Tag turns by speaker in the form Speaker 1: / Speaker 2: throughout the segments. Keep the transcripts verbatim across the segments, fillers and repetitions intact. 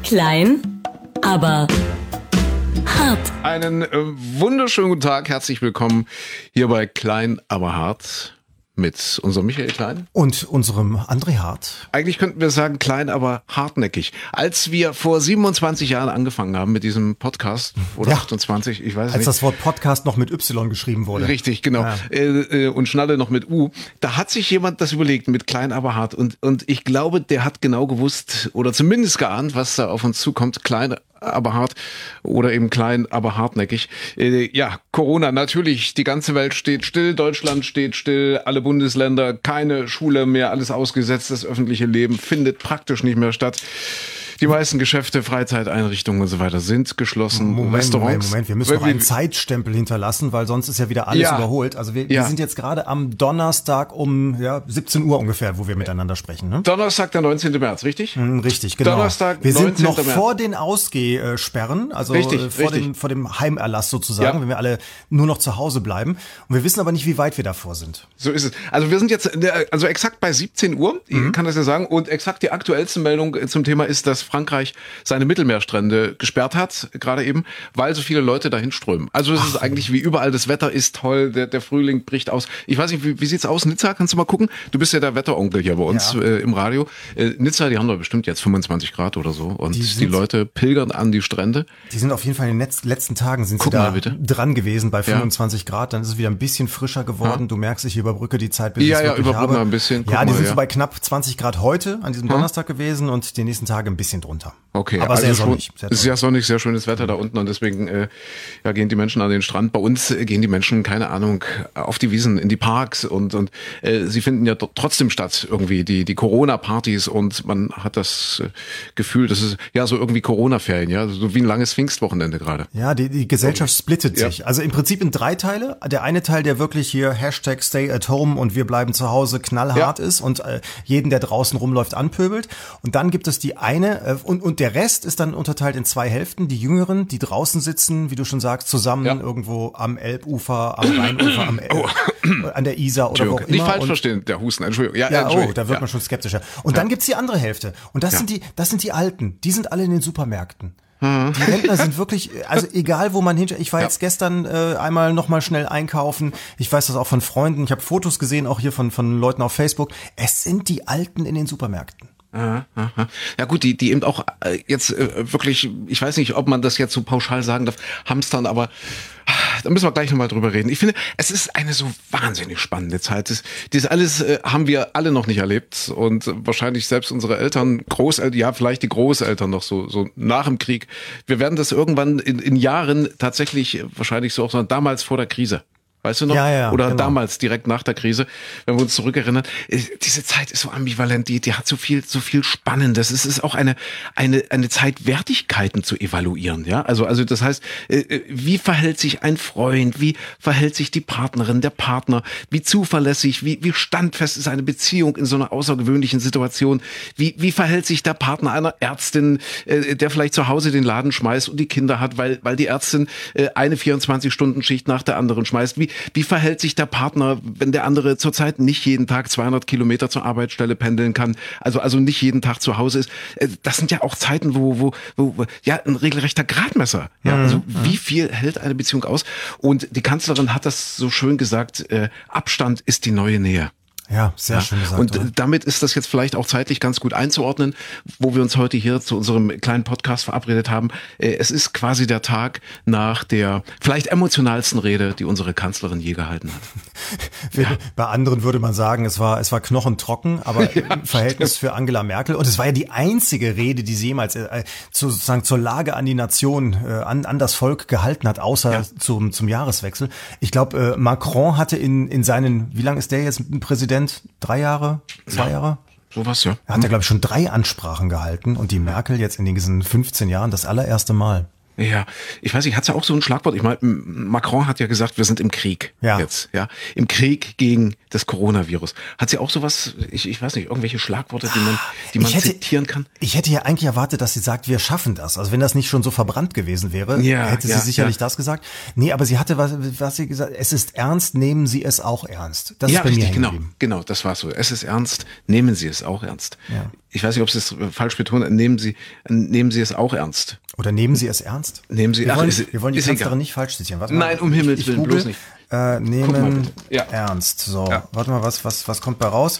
Speaker 1: Klein, aber hart.
Speaker 2: Einen äh, wunderschönen guten Tag, herzlich willkommen hier bei Klein, aber hart mit unserem Michael Klein.
Speaker 3: Und unserem André Hart.
Speaker 2: Eigentlich könnten wir sagen klein, aber hartnäckig. Als wir vor siebenundzwanzig Jahren angefangen haben mit diesem Podcast, oder ja. achtundzwanzig, ich weiß
Speaker 3: Als
Speaker 2: nicht.
Speaker 3: Als das Wort Podcast noch mit Y geschrieben wurde.
Speaker 2: Richtig, genau. Ja. Äh, und Schnalle noch mit U. Da hat sich jemand das überlegt mit klein, aber hart. Und, und ich glaube, der hat genau gewusst oder zumindest geahnt, was da auf uns zukommt. Klein, aber hart oder eben klein, aber hartnäckig. Äh, ja, Corona, natürlich, die ganze Welt steht still, Deutschland steht still, alle Bundesländer, keine Schule mehr, alles ausgesetzt, das öffentliche Leben findet praktisch nicht mehr statt. Die meisten Geschäfte, Freizeiteinrichtungen und so weiter sind geschlossen.
Speaker 3: Moment,
Speaker 2: Restaurants.
Speaker 3: Moment, Moment, wir müssen noch einen Zeitstempel hinterlassen, weil sonst ist ja wieder alles ja. überholt. Also wir, ja. wir sind jetzt gerade am Donnerstag um ja, siebzehn Uhr ungefähr, wo wir miteinander sprechen. Ne?
Speaker 2: Donnerstag, der neunzehnten März, richtig?
Speaker 3: Hm, richtig, genau.
Speaker 2: Donnerstag,
Speaker 3: wir sind noch
Speaker 2: März.
Speaker 3: vor den Ausgehsperren, also
Speaker 2: richtig,
Speaker 3: vor,
Speaker 2: richtig.
Speaker 3: Dem, vor dem Heimerlass sozusagen, ja. wenn wir alle nur noch zu Hause bleiben. Und wir wissen aber nicht, wie weit wir davor sind.
Speaker 2: So ist es. Also wir sind jetzt also exakt bei siebzehn Uhr, ich mhm. kann das ja sagen, und exakt die aktuellste Meldung zum Thema ist, dass Frankreich seine Mittelmeerstrände gesperrt hat, gerade eben, weil so viele Leute dahin strömen. Also es ist Ach. eigentlich wie überall, das Wetter ist toll, der, der Frühling bricht aus. Ich weiß nicht, wie, wie sieht's aus, Nizza? Kannst du mal gucken? Du bist ja der Wetteronkel hier bei uns ja. äh, im Radio. Äh, Nizza, die haben doch bestimmt jetzt fünfundzwanzig Grad oder so und die, die Leute pilgern an die Strände.
Speaker 3: Die sind auf jeden Fall in den letzten Tagen sind
Speaker 2: Guck
Speaker 3: sie da
Speaker 2: bitte.
Speaker 3: dran gewesen bei fünfundzwanzig
Speaker 2: ja.
Speaker 3: Grad, dann ist es wieder ein bisschen frischer geworden. Ja. Du merkst, ich überbrücke die Zeit, bis
Speaker 2: ja,
Speaker 3: ich es
Speaker 2: ja,
Speaker 3: wirklich
Speaker 2: überbrücken
Speaker 3: habe.
Speaker 2: Wir ein bisschen. Guck
Speaker 3: ja, die
Speaker 2: mal,
Speaker 3: sind
Speaker 2: ja.
Speaker 3: so bei knapp zwanzig Grad heute an diesem Donnerstag hm. gewesen und die nächsten Tage ein bisschen drunter.
Speaker 2: Okay,
Speaker 3: aber
Speaker 2: also
Speaker 3: sehr
Speaker 2: schon,
Speaker 3: sonnig. Sehr,
Speaker 2: sehr sonnig, sehr schönes Wetter da unten und deswegen äh, ja, gehen die Menschen an den Strand. Bei uns äh, gehen die Menschen, keine Ahnung, auf die Wiesen, in die Parks und und äh, sie finden ja trotzdem statt irgendwie die die Corona-Partys und man hat das äh, Gefühl, das ist ja so irgendwie Corona-Ferien, ja, so wie ein langes Pfingstwochenende gerade.
Speaker 3: Ja, die die Gesellschaft splittet
Speaker 2: ja.
Speaker 3: sich. Also im Prinzip in drei Teile. Der eine Teil, der wirklich hier Hashtag Stay at Home und wir bleiben zu Hause knallhart ja. ist und äh, jeden, der draußen rumläuft, anpöbelt. Und dann gibt es die eine äh, und und der Rest ist dann unterteilt in zwei Hälften. Die Jüngeren, die draußen sitzen, wie du schon sagst, zusammen ja. irgendwo am Elbufer, am Rheinufer, am El- oh. an der Isar oder wo auch immer.
Speaker 2: Nicht falsch
Speaker 3: und,
Speaker 2: verstehen, der Husten, Entschuldigung. Ja,
Speaker 3: ja
Speaker 2: Entschuldigung.
Speaker 3: oh, da wird
Speaker 2: ja.
Speaker 3: man schon skeptischer. Und ja. dann gibt's die andere Hälfte. Und das ja. sind die, das sind die Alten. Die sind alle in den Supermärkten. Die Rentner sind wirklich, also egal wo man hinschaut. Ich war ja. jetzt gestern äh, einmal noch mal schnell einkaufen. Ich weiß das auch von Freunden. Ich habe Fotos gesehen, auch hier von von Leuten auf Facebook. Es sind die Alten in den Supermärkten.
Speaker 2: Aha, aha. Ja gut, die die eben auch äh, jetzt äh, wirklich, ich weiß nicht, ob man das jetzt so pauschal sagen darf, hamstern, aber ach, da müssen wir gleich nochmal drüber reden. Ich finde, es ist eine so wahnsinnig spannende Zeit. Das, das alles äh, haben wir alle noch nicht erlebt und wahrscheinlich selbst unsere Eltern, Großeltern, ja vielleicht die Großeltern noch so so nach dem Krieg. Wir werden das irgendwann in, in Jahren tatsächlich wahrscheinlich so auch so damals vor der Krise. Weißt du noch?
Speaker 3: Ja, ja,
Speaker 2: Oder
Speaker 3: genau.
Speaker 2: damals, direkt nach der Krise, wenn wir uns zurückerinnern. Diese Zeit ist so ambivalent, die, die hat so viel, so viel Spannendes. Es ist auch eine, eine, eine Zeit, Wertigkeiten zu evaluieren, ja. Also, also, das heißt, wie verhält sich ein Freund? Wie verhält sich die Partnerin, der Partner? Wie zuverlässig? Wie, wie standfest ist eine Beziehung in so einer außergewöhnlichen Situation? Wie, wie verhält sich der Partner einer Ärztin, der vielleicht zu Hause den Laden schmeißt und die Kinder hat, weil, weil die Ärztin eine vierundzwanzig-Stunden-Schicht nach der anderen schmeißt? Wie, Wie verhält sich der Partner, wenn der andere zurzeit nicht jeden Tag zweihundert Kilometer zur Arbeitsstelle pendeln kann, also also nicht jeden Tag zu Hause ist? Das sind ja auch Zeiten, wo wo, wo ja ein regelrechter Gradmesser. Ja, also wie viel hält eine Beziehung aus? Und die Kanzlerin hat das so schön gesagt: äh, Abstand ist die neue Nähe.
Speaker 3: Ja, sehr ja. schön gesagt.
Speaker 2: Und
Speaker 3: oder?
Speaker 2: damit ist das jetzt vielleicht auch zeitlich ganz gut einzuordnen, wo wir uns heute hier zu unserem kleinen Podcast verabredet haben. Es ist quasi der Tag nach der vielleicht emotionalsten Rede, die unsere Kanzlerin je gehalten hat.
Speaker 3: Ja. Bei anderen würde man sagen, es war es war knochentrocken, aber ja, im Verhältnis stimmt. für Angela Merkel. Und es war ja die einzige Rede, die sie jemals äh, zu, sozusagen zur Lage an die Nation, äh, an, an das Volk gehalten hat, außer ja. zum, zum Jahreswechsel. Ich glaube, äh, Macron hatte in, in seinen, wie lange ist der jetzt Präsident? Drei Jahre? Zwei ja, Jahre?
Speaker 2: Sowas, ja.
Speaker 3: Er hat ja, glaube ich, schon drei Ansprachen gehalten und die Merkel jetzt in diesen fünfzehn Jahren das allererste Mal.
Speaker 2: Ja, ich weiß nicht, hat's ja auch so ein Schlagwort. Ich meine, Macron hat ja gesagt, wir sind im Krieg
Speaker 3: ja.
Speaker 2: jetzt, ja, im Krieg gegen das Coronavirus. Hat sie auch sowas? Ich, ich weiß nicht, irgendwelche Schlagworte, die man, die man
Speaker 3: hätte,
Speaker 2: zitieren kann?
Speaker 3: Ich hätte ja eigentlich erwartet, dass sie sagt, wir schaffen das. Also wenn das nicht schon so verbrannt gewesen wäre,
Speaker 2: ja,
Speaker 3: hätte sie
Speaker 2: ja,
Speaker 3: sicherlich
Speaker 2: ja.
Speaker 3: das gesagt. Nee, aber sie hatte was, was sie gesagt. Es ist ernst, nehmen Sie es auch ernst. Das
Speaker 2: ja,
Speaker 3: ist bei
Speaker 2: richtig,
Speaker 3: mir
Speaker 2: genau,
Speaker 3: hängen geblieben.
Speaker 2: genau, das war so. Es ist ernst, nehmen Sie es auch ernst.
Speaker 3: Ja.
Speaker 2: ich weiß nicht, ob Sie es falsch betonen, nehmen Sie, nehmen Sie es auch ernst.
Speaker 3: Oder nehmen Sie es ernst?
Speaker 2: Nehmen Sie,
Speaker 3: wir,
Speaker 2: ach,
Speaker 3: wollen,
Speaker 2: ist,
Speaker 3: wir wollen die
Speaker 2: ist
Speaker 3: Kanzlerin
Speaker 2: egal.
Speaker 3: nicht falsch zitieren. Warte mal,
Speaker 2: Nein, um Himmels
Speaker 3: ich,
Speaker 2: Willen,
Speaker 3: ich google,
Speaker 2: bloß nicht.
Speaker 3: Äh, nehmen
Speaker 2: mal ja.
Speaker 3: ernst. So,
Speaker 2: Ja.
Speaker 3: warte mal, was, was, was kommt bei raus?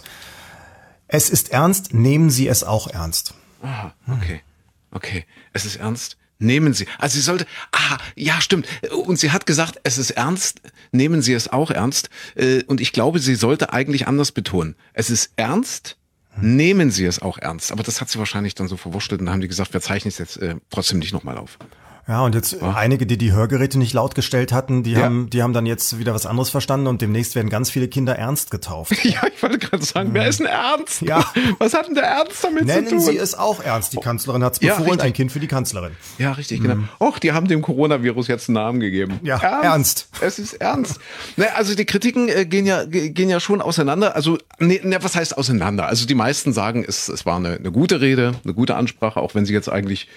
Speaker 3: Es ist ernst, nehmen Sie es auch ernst.
Speaker 2: Aha, okay. Okay, es ist ernst. Nehmen Sie. Also sie sollte, ah, ja, stimmt. Und sie hat gesagt, es ist ernst, nehmen Sie es auch ernst. Und ich glaube, sie sollte eigentlich anders betonen. Es ist ernst, nehmen Sie es auch ernst. Aber das hat sie wahrscheinlich dann so verwurschtelt und dann haben die gesagt, wir zeichnen es jetzt äh, trotzdem nicht nochmal auf.
Speaker 3: Ja, und jetzt
Speaker 2: Ja.
Speaker 3: einige, die die Hörgeräte nicht laut gestellt hatten, die
Speaker 2: Ja.
Speaker 3: haben, die haben dann jetzt wieder was anderes verstanden und demnächst werden ganz viele Kinder ernst getauft.
Speaker 2: Ja, ich wollte gerade sagen, wer ist denn Ernst?
Speaker 3: Ja.
Speaker 2: Was hat denn der Ernst damit zu
Speaker 3: Nennen
Speaker 2: tun?
Speaker 3: Sie es auch ernst. Die Kanzlerin hat es
Speaker 2: Ja,
Speaker 3: befohlen,
Speaker 2: richtig.
Speaker 3: ein Kind für die Kanzlerin.
Speaker 2: Ja, richtig, genau. Och, die haben dem Coronavirus jetzt einen Namen gegeben.
Speaker 3: Ja, ernst.
Speaker 2: Es ist ernst. Ne, also die Kritiken äh, gehen ja ge- gehen ja schon auseinander. Also ne, ne, was heißt auseinander? Also die meisten sagen, es, es war eine, eine gute Rede, eine gute Ansprache, auch wenn sie jetzt eigentlich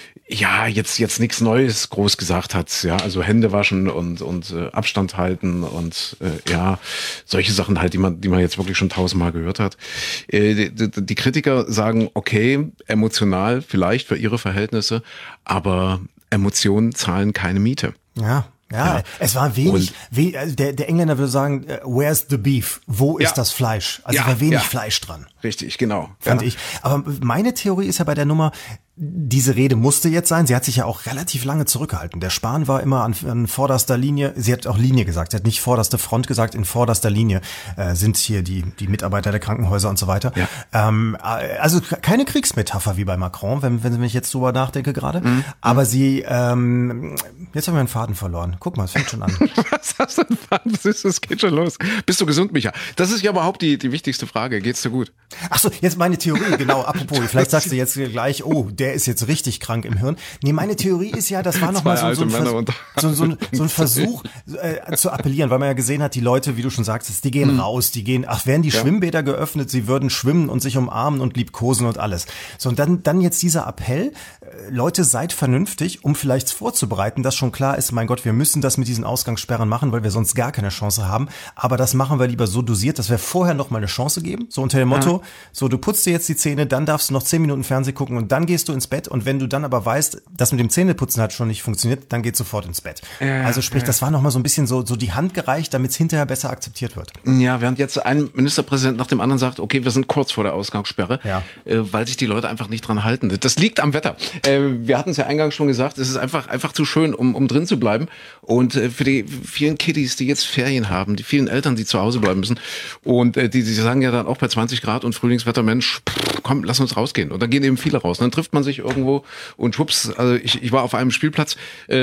Speaker 2: ja jetzt jetzt nichts Neues groß gesagt hat. Ja, also Hände waschen und und äh, Abstand halten und äh, ja solche Sachen halt, die man die man jetzt wirklich schon tausendmal gehört hat. Äh, die, die, die Kritiker sagen, okay, emotional vielleicht für ihre Verhältnisse, aber Emotionen zahlen keine Miete.
Speaker 3: Ja. Ja,
Speaker 2: Ja.
Speaker 3: es war wenig,
Speaker 2: Und-
Speaker 3: we, also der, der Engländer würde sagen, äh, where's the beef? Wo
Speaker 2: Ja.
Speaker 3: ist das Fleisch? Also
Speaker 2: Ja,
Speaker 3: war wenig
Speaker 2: ja.
Speaker 3: Fleisch dran,
Speaker 2: Richtig, genau.
Speaker 3: fand
Speaker 2: ja.
Speaker 3: ich. Aber meine Theorie ist ja bei der Nummer, diese Rede musste jetzt sein. Sie hat sich ja auch relativ lange zurückgehalten. Der Spahn war immer an, an vorderster Linie. Sie hat auch Linie gesagt. Sie hat nicht vorderste Front gesagt. In vorderster Linie äh, sind hier die die Mitarbeiter der Krankenhäuser und so weiter.
Speaker 2: Ja.
Speaker 3: Ähm, äh, also keine Kriegsmetapher wie bei Macron, wenn wenn ich jetzt drüber nachdenke gerade.
Speaker 2: Mhm.
Speaker 3: Aber sie ähm, jetzt haben wir einen Faden verloren. Guck mal, es fängt schon an.
Speaker 2: Was hast du denn? Was ist das? Geht schon los. Bist du gesund, Micha? Das ist ja überhaupt die, die wichtigste Frage. Geht's dir gut?
Speaker 3: Ach so, jetzt meine Theorie, genau, apropos, vielleicht sagst du jetzt gleich, oh, der ist jetzt richtig krank im Hirn. Nee, meine Theorie ist ja, das war nochmal so, so, ein
Speaker 2: alte Männer
Speaker 3: Vers-
Speaker 2: unter-
Speaker 3: so, so, ein- so ein Versuch äh, zu appellieren, weil man ja gesehen hat, die Leute, wie du schon sagst, die gehen raus, die gehen, ach, wären die Schwimmbäder geöffnet, sie würden schwimmen und sich umarmen und liebkosen und alles. So, und dann, dann jetzt dieser Appell, äh, Leute, seid vernünftig, um vielleicht vorzubereiten, dass schon klar ist, mein Gott, wir müssen das mit diesen Ausgangssperren machen, weil wir sonst gar keine Chance haben, aber das machen wir lieber so dosiert, dass wir vorher noch mal eine Chance geben, so unter dem Motto, so, du putzt dir jetzt die Zähne, dann darfst du noch zehn Minuten Fernsehen gucken und dann gehst du ins Bett und wenn du dann aber weißt, das mit dem Zähneputzen hat schon nicht funktioniert, dann geht sofort ins Bett.
Speaker 2: Ja,
Speaker 3: also sprich,
Speaker 2: ja.
Speaker 3: das war noch mal so ein bisschen so, so die Hand gereicht, damit es hinterher besser akzeptiert wird.
Speaker 2: Ja, während jetzt ein Ministerpräsident nach dem anderen sagt, okay, wir sind kurz vor der Ausgangssperre,
Speaker 3: Ja.
Speaker 2: äh, weil sich die Leute einfach nicht dran halten. Das liegt am Wetter. Äh, wir hatten es ja eingangs schon gesagt, es ist einfach einfach zu schön, um, um drin zu bleiben. Und äh, für die vielen Kiddies, die jetzt Ferien haben, die vielen Eltern, die zu Hause bleiben müssen und äh, die, die sagen ja dann auch bei zwanzig Grad und Frühlingswetter, Mensch, pff, komm, lass uns rausgehen. Und dann gehen eben viele raus. Und dann trifft man sich irgendwo und schwupps, also ich, ich war auf einem Spielplatz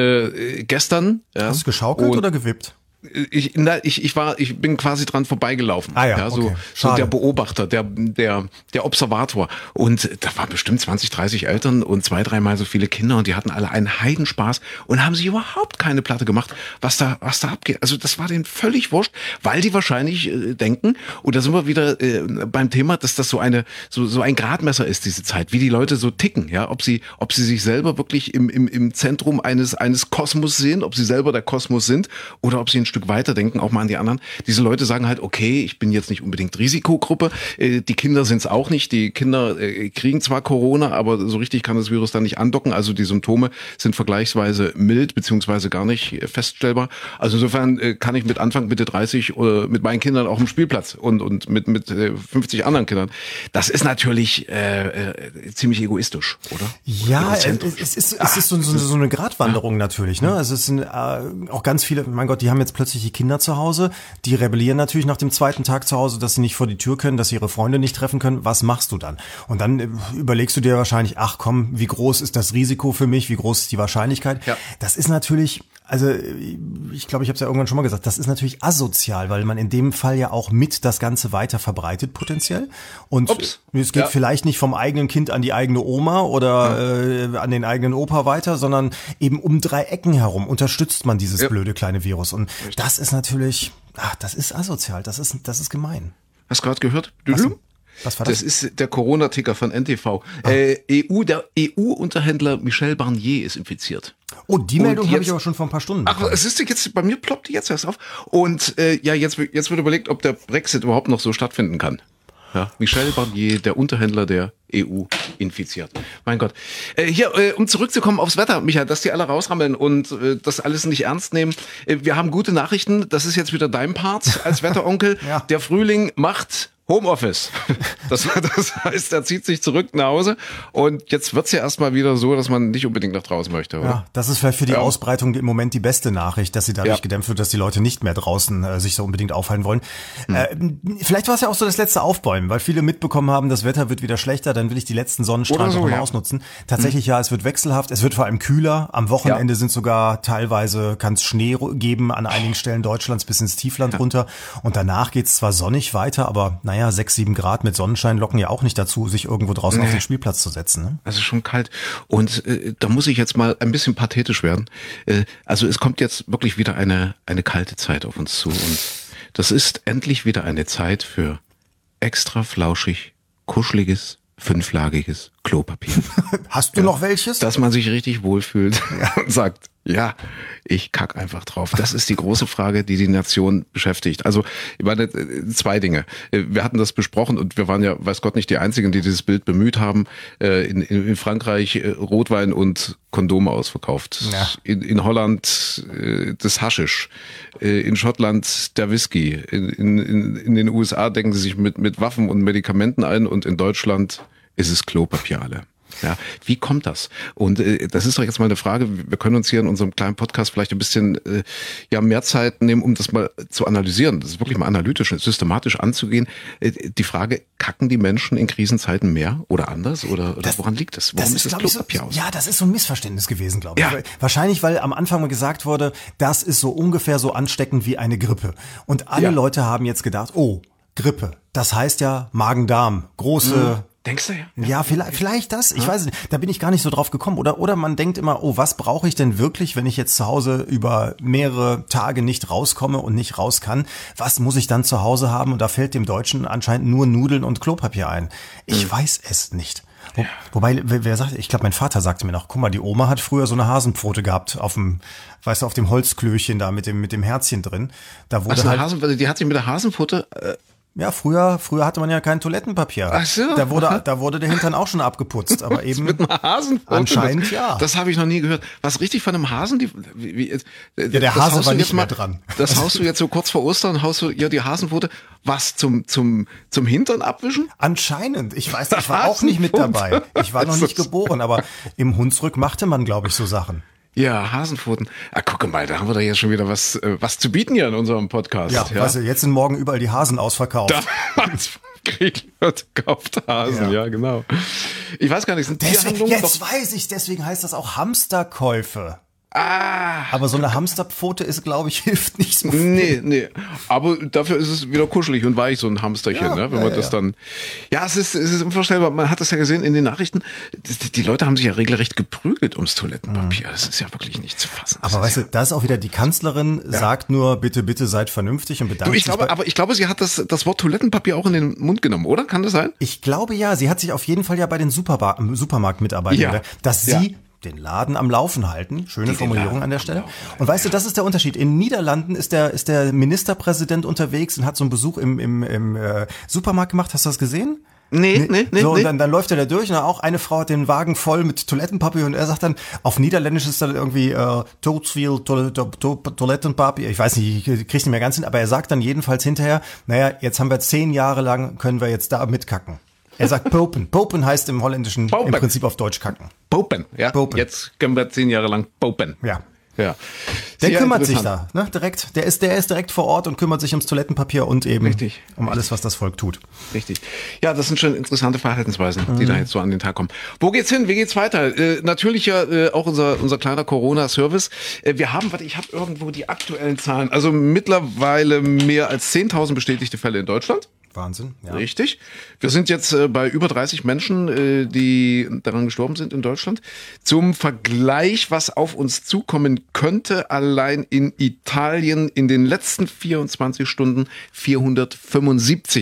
Speaker 2: äh, gestern. Ja,
Speaker 3: Hast du geschaukelt
Speaker 2: und
Speaker 3: oder gewippt?
Speaker 2: Ich, na, ich, ich war, ich bin quasi dran vorbeigelaufen.
Speaker 3: Ah ja,
Speaker 2: so,
Speaker 3: okay.
Speaker 2: so
Speaker 3: Schade.
Speaker 2: der Beobachter, der, der, der Observator. Und da waren bestimmt zwanzig, dreißig Eltern und zwei, dreimal so viele Kinder und die hatten alle einen Heidenspaß und haben sich überhaupt keine Platte gemacht, was da, was da abgeht. Also das war denen völlig wurscht, weil die wahrscheinlich äh, denken, und da sind wir wieder äh, beim Thema, dass das so eine, so, so ein Gradmesser ist, diese Zeit, wie die Leute so ticken, ja, ob sie, ob sie sich selber wirklich im, im, im Zentrum eines, eines Kosmos sehen, ob sie selber der Kosmos sind oder ob sie ein Stück weiter denken, auch mal an die anderen. Diese Leute sagen halt, okay, ich bin jetzt nicht unbedingt Risikogruppe, äh, die Kinder sind es auch nicht, die Kinder äh, kriegen zwar Corona, aber so richtig kann das Virus dann nicht andocken, also die Symptome sind vergleichsweise mild, beziehungsweise gar nicht äh, feststellbar. Also insofern äh, kann ich mit Anfang, Mitte dreißig oder mit meinen Kindern auch im Spielplatz und, und mit, mit äh, fünfzig anderen Kindern. Das ist natürlich äh, äh, ziemlich egoistisch, oder?
Speaker 3: Ja,
Speaker 2: Oder
Speaker 3: es,
Speaker 2: egozentrisch.
Speaker 3: es ist, es ist so, so, so eine Gratwanderung natürlich. Ne? Also es sind äh, auch ganz viele, mein Gott, die haben jetzt plötzlich die Kinder zu Hause, die rebellieren natürlich nach dem zweiten Tag zu Hause, dass sie nicht vor die Tür können, dass sie ihre Freunde nicht treffen können. Was machst du dann? Und dann äh, überlegst du dir wahrscheinlich, ach komm, wie groß ist das Risiko für mich, wie groß ist die Wahrscheinlichkeit?
Speaker 2: Ja.
Speaker 3: Das ist natürlich, also ich glaube, ich habe es ja irgendwann schon mal gesagt, das ist natürlich asozial, weil man in dem Fall ja auch mit das Ganze weiter verbreitet potenziell. Und
Speaker 2: Ups.
Speaker 3: es geht
Speaker 2: Ja.
Speaker 3: vielleicht nicht vom eigenen Kind an die eigene Oma oder äh, an den eigenen Opa weiter, sondern eben um drei Ecken herum unterstützt man dieses
Speaker 2: Ja.
Speaker 3: blöde kleine Virus. Und das ist natürlich, ach, das ist asozial, das ist, das ist gemein.
Speaker 2: Hast du gerade gehört?
Speaker 3: Was, was war das?
Speaker 2: Das ist der Corona-Ticker von N T V. Äh, E U, der E U-Unterhändler Michel Barnier ist infiziert.
Speaker 3: Oh, die
Speaker 2: Und
Speaker 3: Meldung habe
Speaker 2: jetzt-
Speaker 3: ich aber schon vor ein paar Stunden
Speaker 2: Ach,
Speaker 3: bekommen.
Speaker 2: es ist jetzt, bei mir ploppt die jetzt erst auf. Und äh, ja, jetzt, jetzt wird überlegt, ob der Brexit überhaupt noch so stattfinden kann. Ja, Michel Barnier, der Unterhändler der E U, infiziert. Mein Gott. Äh, hier, äh, um zurückzukommen aufs Wetter, Michael, dass die alle rausrammeln und äh, das alles nicht ernst nehmen. Äh, wir haben gute Nachrichten. Das ist jetzt wieder dein Part als Wetteronkel.
Speaker 3: Ja.
Speaker 2: Der Frühling macht Homeoffice. Das, das heißt, er zieht sich zurück nach Hause und jetzt wird's ja erstmal wieder so, dass man nicht unbedingt nach draußen möchte, oder?
Speaker 3: Ja, das ist vielleicht für die
Speaker 2: Ja.
Speaker 3: Ausbreitung im Moment die beste Nachricht, dass sie dadurch
Speaker 2: Ja.
Speaker 3: gedämpft wird, dass die Leute nicht mehr draußen äh, sich so unbedingt aufhalten wollen. Hm. Äh, vielleicht war es ja auch so das letzte Aufbäumen, weil viele mitbekommen haben, das Wetter wird wieder schlechter, dann will ich die letzten Sonnenstrahlen
Speaker 2: Oder so,
Speaker 3: noch mal
Speaker 2: ja.
Speaker 3: ausnutzen. Tatsächlich hm. ja, es wird wechselhaft, es wird vor allem kühler. Am Wochenende
Speaker 2: Ja.
Speaker 3: sind sogar teilweise, kann es Schnee geben an einigen Stellen Deutschlands bis ins Tiefland
Speaker 2: Ja.
Speaker 3: runter. Und danach geht's zwar sonnig weiter, aber naja, sechs, sieben Grad mit Sonnenschein locken ja auch nicht dazu, sich irgendwo draußen
Speaker 2: Nee.
Speaker 3: auf den Spielplatz zu setzen. Ne?
Speaker 2: Also schon kalt. Und äh, da muss ich jetzt mal ein bisschen pathetisch werden. Äh, also es kommt jetzt wirklich wieder eine, eine kalte Zeit auf uns zu. Und das ist endlich wieder eine Zeit für extra flauschig, kuscheliges, fünflagiges Klopapier.
Speaker 3: Hast du noch welches?
Speaker 2: Dass man sich richtig wohlfühlt und sagt, ja, ich kack einfach drauf. Das ist die große Frage, die die Nation beschäftigt. Also, ich meine, zwei Dinge. Wir hatten das besprochen und wir waren ja, weiß Gott, nicht die Einzigen, die dieses Bild bemüht haben. In, in Frankreich Rotwein und Kondome ausverkauft.
Speaker 3: Ja.
Speaker 2: In, in Holland das Haschisch. In Schottland der Whisky. In, in, in den U S A decken sie sich mit, mit Waffen und Medikamenten ein und in Deutschland ist es Klopapier alle. Ja, wie kommt das? Und äh, das ist doch jetzt mal eine Frage. Wir können uns hier in unserem kleinen Podcast vielleicht ein bisschen äh, ja mehr Zeit nehmen, um das mal zu analysieren. Das ist wirklich mal analytisch und systematisch anzugehen. Äh, die Frage, kacken die Menschen in Krisenzeiten mehr oder anders? Oder, oder
Speaker 3: Das-
Speaker 2: woran liegt das? Warum
Speaker 3: Das
Speaker 2: ist das
Speaker 3: glaub ich,
Speaker 2: Klopapier
Speaker 3: so,
Speaker 2: aus?
Speaker 3: ja, das ist so ein Missverständnis gewesen, glaube ich.
Speaker 2: Ja.
Speaker 3: Weil- Wahrscheinlich, weil am Anfang mal gesagt wurde, das ist so ungefähr so ansteckend wie eine Grippe. Und alle
Speaker 2: Ja.
Speaker 3: Leute haben jetzt gedacht, oh, Grippe. Das heißt ja Magen-Darm. Große...
Speaker 2: Denkst du ja?
Speaker 3: Ja, vielleicht, vielleicht das. Ich weiß nicht. Da bin ich gar nicht so drauf gekommen. Oder, oder man denkt immer, oh, was brauche ich denn wirklich, wenn ich jetzt zu Hause über mehrere Tage nicht rauskomme und nicht raus kann? Was muss ich dann zu Hause haben? Und da fällt dem Deutschen anscheinend nur Nudeln und Klopapier ein. Ich weiß es nicht. Wo, wobei, wer, wer sagt, ich glaube, mein Vater sagte mir noch, guck mal, die Oma hat früher so eine Hasenpfote gehabt auf dem, weißt du, auf dem Holzklößchen da mit dem, mit dem Herzchen drin. Da wurde
Speaker 2: Also
Speaker 3: halt,
Speaker 2: Hasen, die hat sich mit der Hasenpfote äh,
Speaker 3: ja, früher, früher hatte man ja kein Toilettenpapier.
Speaker 2: Ach so.
Speaker 3: Da wurde, da wurde der Hintern auch schon abgeputzt, aber eben.
Speaker 2: mit einer Hasenpfote.
Speaker 3: Anscheinend
Speaker 2: das,
Speaker 3: ja.
Speaker 2: Das habe ich noch nie gehört. Was richtig von einem Hasen? Die, wie, wie,
Speaker 3: Ja, der Hase war nicht mehr dran.
Speaker 2: Das haust du jetzt so kurz vor Ostern, haust du ja die Hasenpfote. Was, zum, zum, zum Hintern abwischen?
Speaker 3: Anscheinend. Ich weiß, ich war auch nicht mit dabei. Ich war noch nicht geboren, aber im Hunsrück machte man, glaube ich, so Sachen.
Speaker 2: Ja, Hasenpfoten. Ah, guck mal, da haben wir da jetzt schon wieder was, äh, was zu bieten hier in unserem Podcast.
Speaker 3: Ja, weißt du, jetzt sind morgen überall die Hasen ausverkauft.
Speaker 2: Da Griechenland kauft Hasen, ja.
Speaker 3: Ja.
Speaker 2: genau. Ich weiß gar nicht, sind
Speaker 3: Deswegen,
Speaker 2: Tierhandlungen
Speaker 3: jetzt
Speaker 2: doch...
Speaker 3: weiß ich, deswegen heißt das auch Hamsterkäufe.
Speaker 2: Ah,
Speaker 3: Aber so eine Hamsterpfote ist, glaube ich, hilft nicht so viel.
Speaker 2: nee, nee. Aber dafür ist es wieder kuschelig und weich, so ein Hamsterchen,
Speaker 3: Ja,
Speaker 2: ne? Wenn
Speaker 3: ja,
Speaker 2: man das
Speaker 3: ja.
Speaker 2: dann. Ja, es ist, es ist unvorstellbar. Man hat das ja gesehen in den Nachrichten. Die, die Leute haben sich ja regelrecht geprügelt ums Toilettenpapier. Das ist ja wirklich nicht zu fassen. Das
Speaker 3: Aber
Speaker 2: ist
Speaker 3: weißt
Speaker 2: ja,
Speaker 3: du, da ist auch wieder die Kanzlerin, sagt nur, bitte, bitte seid vernünftig und bedankt
Speaker 2: du, ich
Speaker 3: sich
Speaker 2: glaube,
Speaker 3: bei-
Speaker 2: aber ich glaube, sie hat das, das Wort Toilettenpapier auch in den Mund genommen, oder? Kann das sein?
Speaker 3: Ich glaube ja, sie hat sich auf jeden Fall ja bei den Superba Supermarktmitarbeitern,
Speaker 2: Ja.
Speaker 3: gedacht, dass
Speaker 2: Ja.
Speaker 3: sie den Laden am Laufen halten. Schöne
Speaker 2: den
Speaker 3: Formulierung
Speaker 2: Laden
Speaker 3: an der
Speaker 2: am
Speaker 3: Stelle.
Speaker 2: Laufen halten,
Speaker 3: Und weißt du, das ist der Unterschied. In den Niederlanden ist der, ist der Ministerpräsident unterwegs und hat so einen Besuch im, im, im äh, Supermarkt gemacht. Hast du das gesehen?
Speaker 2: Nee, nee, nee.
Speaker 3: So, und
Speaker 2: nee.
Speaker 3: dann, dann läuft er da durch und auch eine Frau hat den Wagen voll mit Toilettenpapier und er sagt dann, auf Niederländisch ist dann irgendwie äh, Tootsviel Toilettenpapier. Ich weiß nicht, ich krieg's nicht mehr ganz hin, aber er sagt dann jedenfalls hinterher, naja, jetzt haben wir zehn Jahre lang, können wir jetzt da mitkacken. Er sagt Popen. Popen heißt im Holländischen
Speaker 2: Popen.
Speaker 3: im Prinzip auf Deutsch kacken.
Speaker 2: Popen, ja.
Speaker 3: Popen.
Speaker 2: Jetzt können wir zehn Jahre lang popen.
Speaker 3: Ja.
Speaker 2: Ja.
Speaker 3: Der
Speaker 2: Sehr
Speaker 3: kümmert sich
Speaker 2: interessant.
Speaker 3: da, ne, direkt. Der ist, der ist direkt vor Ort und kümmert sich ums Toilettenpapier und eben
Speaker 2: Richtig.
Speaker 3: um alles, was das Volk tut.
Speaker 2: Richtig. Ja, das sind schon interessante Verhaltensweisen, die
Speaker 3: Mhm.
Speaker 2: da jetzt so an den Tag kommen. Wo geht's hin? Wie geht's weiter? Äh, natürlich ja äh, auch unser unser kleiner Corona-Service. Äh, wir haben, warte, ich habe irgendwo die aktuellen Zahlen. Also mittlerweile mehr als zehntausend bestätigte Fälle in Deutschland.
Speaker 3: Wahnsinn. Ja.
Speaker 2: Richtig. Wir sind jetzt äh, bei über dreißig Menschen, äh, die daran gestorben sind in Deutschland. Zum Vergleich, was auf uns zukommen könnte, allein in Italien in den letzten vierundzwanzig Stunden vierhundertfünfundsiebzig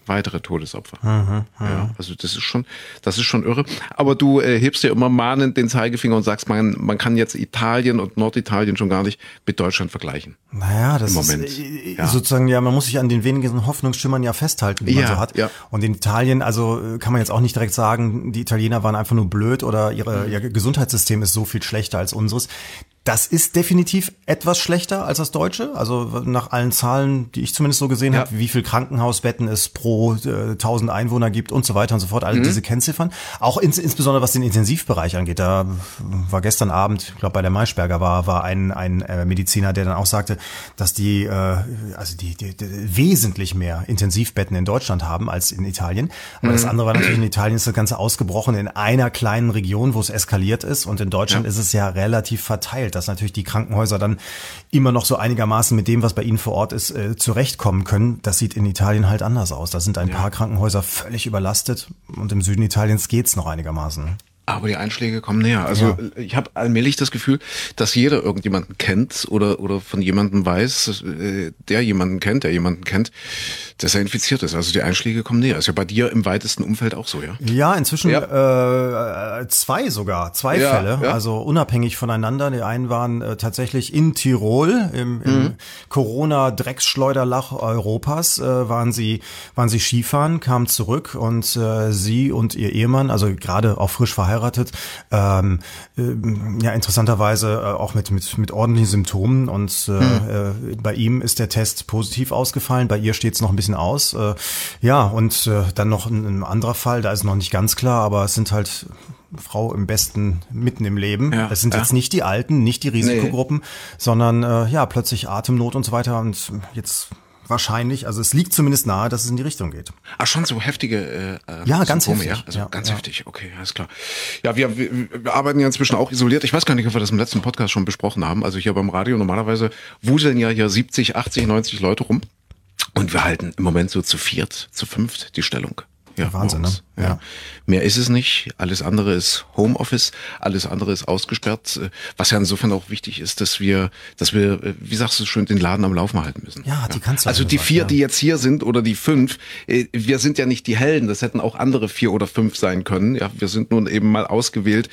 Speaker 2: weitere Todesopfer. Mhm, ja, also das ist schon, das ist schon irre. Aber du äh, hebst dir immer mahnend den Zeigefinger und sagst, man, man kann jetzt Italien und Norditalien schon gar nicht mit Deutschland vergleichen.
Speaker 3: Naja, das
Speaker 2: im Moment.
Speaker 3: ist äh,
Speaker 2: ja.
Speaker 3: sozusagen, ja, man muss sich an den wenigen Hoffnungsschimmern ja festhalten, die man
Speaker 2: ja,
Speaker 3: so hat.
Speaker 2: Ja.
Speaker 3: Und in Italien, also kann man jetzt auch nicht direkt sagen, die Italiener waren einfach nur blöd oder ihre, mhm. ihr Gesundheitssystem ist so viel schlechter als unseres. Das ist definitiv etwas schlechter als das Deutsche. Also nach allen Zahlen, die ich zumindest so gesehen ja. habe, wie viel Krankenhausbetten es pro äh, tausend Einwohner gibt und so weiter und so fort. All mhm. diese Kennziffern. Auch ins, insbesondere was den Intensivbereich angeht. Da war gestern Abend, ich glaube bei der Maischberger war war ein ein äh, Mediziner, der dann auch sagte, dass die äh, also die, die, die wesentlich mehr Intensivbetten in Deutschland haben als in Italien. Aber mhm. das andere war natürlich, in Italien ist das Ganze ausgebrochen in einer kleinen Region, wo es eskaliert ist. Und in Deutschland ja. ist es ja relativ verteilt, dass natürlich die Krankenhäuser dann immer noch so einigermaßen mit dem, was bei ihnen vor Ort ist, äh, zurechtkommen können. Das sieht in Italien halt anders aus. Da sind ein ja. paar Krankenhäuser völlig überlastet und im Süden Italiens geht's noch einigermaßen.
Speaker 2: Aber die Einschläge kommen näher. Also ja. ich habe allmählich das Gefühl, dass jeder irgendjemanden kennt oder oder von jemandem weiß, der jemanden kennt, der jemanden kennt, dass er infiziert ist. Also die Einschläge kommen näher. Ist ja bei dir im weitesten Umfeld auch so, ja?
Speaker 3: Ja, inzwischen ja. Äh, zwei sogar, zwei ja, Fälle, ja. also unabhängig voneinander. Die einen waren äh, tatsächlich in Tirol, im, im mhm. Corona-Drecksschleuderlach Europas, äh, waren sie waren sie Skifahren, kamen zurück und äh, sie und ihr Ehemann, also gerade auch frisch verheiratet, Ähm, äh, ja, interessanterweise äh, auch mit mit mit ordentlichen Symptomen und äh, hm. äh, bei ihm ist der Test positiv ausgefallen, bei ihr steht es noch ein bisschen aus. Äh, ja, und äh, dann noch ein, ein anderer Fall, da ist noch nicht ganz klar, aber es sind halt Frau im besten mitten im Leben. Ja, es sind ja. jetzt nicht die Alten, nicht die Risikogruppen, nee. sondern äh, ja, plötzlich Atemnot und so weiter und jetzt wahrscheinlich, also es liegt zumindest nahe, dass es in die Richtung geht.
Speaker 2: Ach, schon so heftige äh,
Speaker 3: Ja, ganz
Speaker 2: Symptome,
Speaker 3: heftig.
Speaker 2: Ja? Also
Speaker 3: ja,
Speaker 2: ganz
Speaker 3: ja.
Speaker 2: heftig, okay, alles klar. Ja, wir, wir, wir arbeiten ja inzwischen auch isoliert. Ich weiß gar nicht, ob wir das im letzten Podcast schon besprochen haben. Also hier beim Radio, normalerweise wuseln ja hier siebzig, achtzig, neunzig Leute rum. Und wir halten im Moment so zu viert, zu fünft die Stellung. Ja,
Speaker 3: Wahnsinn, ne?
Speaker 2: Ja. ja. Mehr ist es nicht. Alles andere ist Homeoffice. Alles andere ist ausgesperrt. Was ja insofern auch wichtig ist, dass wir, dass wir, wie sagst du schön, den Laden am Laufen halten müssen.
Speaker 3: Ja, die kannst du.
Speaker 2: Also die vier, ja. die jetzt hier sind oder die fünf, wir sind ja nicht die Helden. Das hätten auch andere vier oder fünf sein können. Ja, wir sind nun eben mal ausgewählt,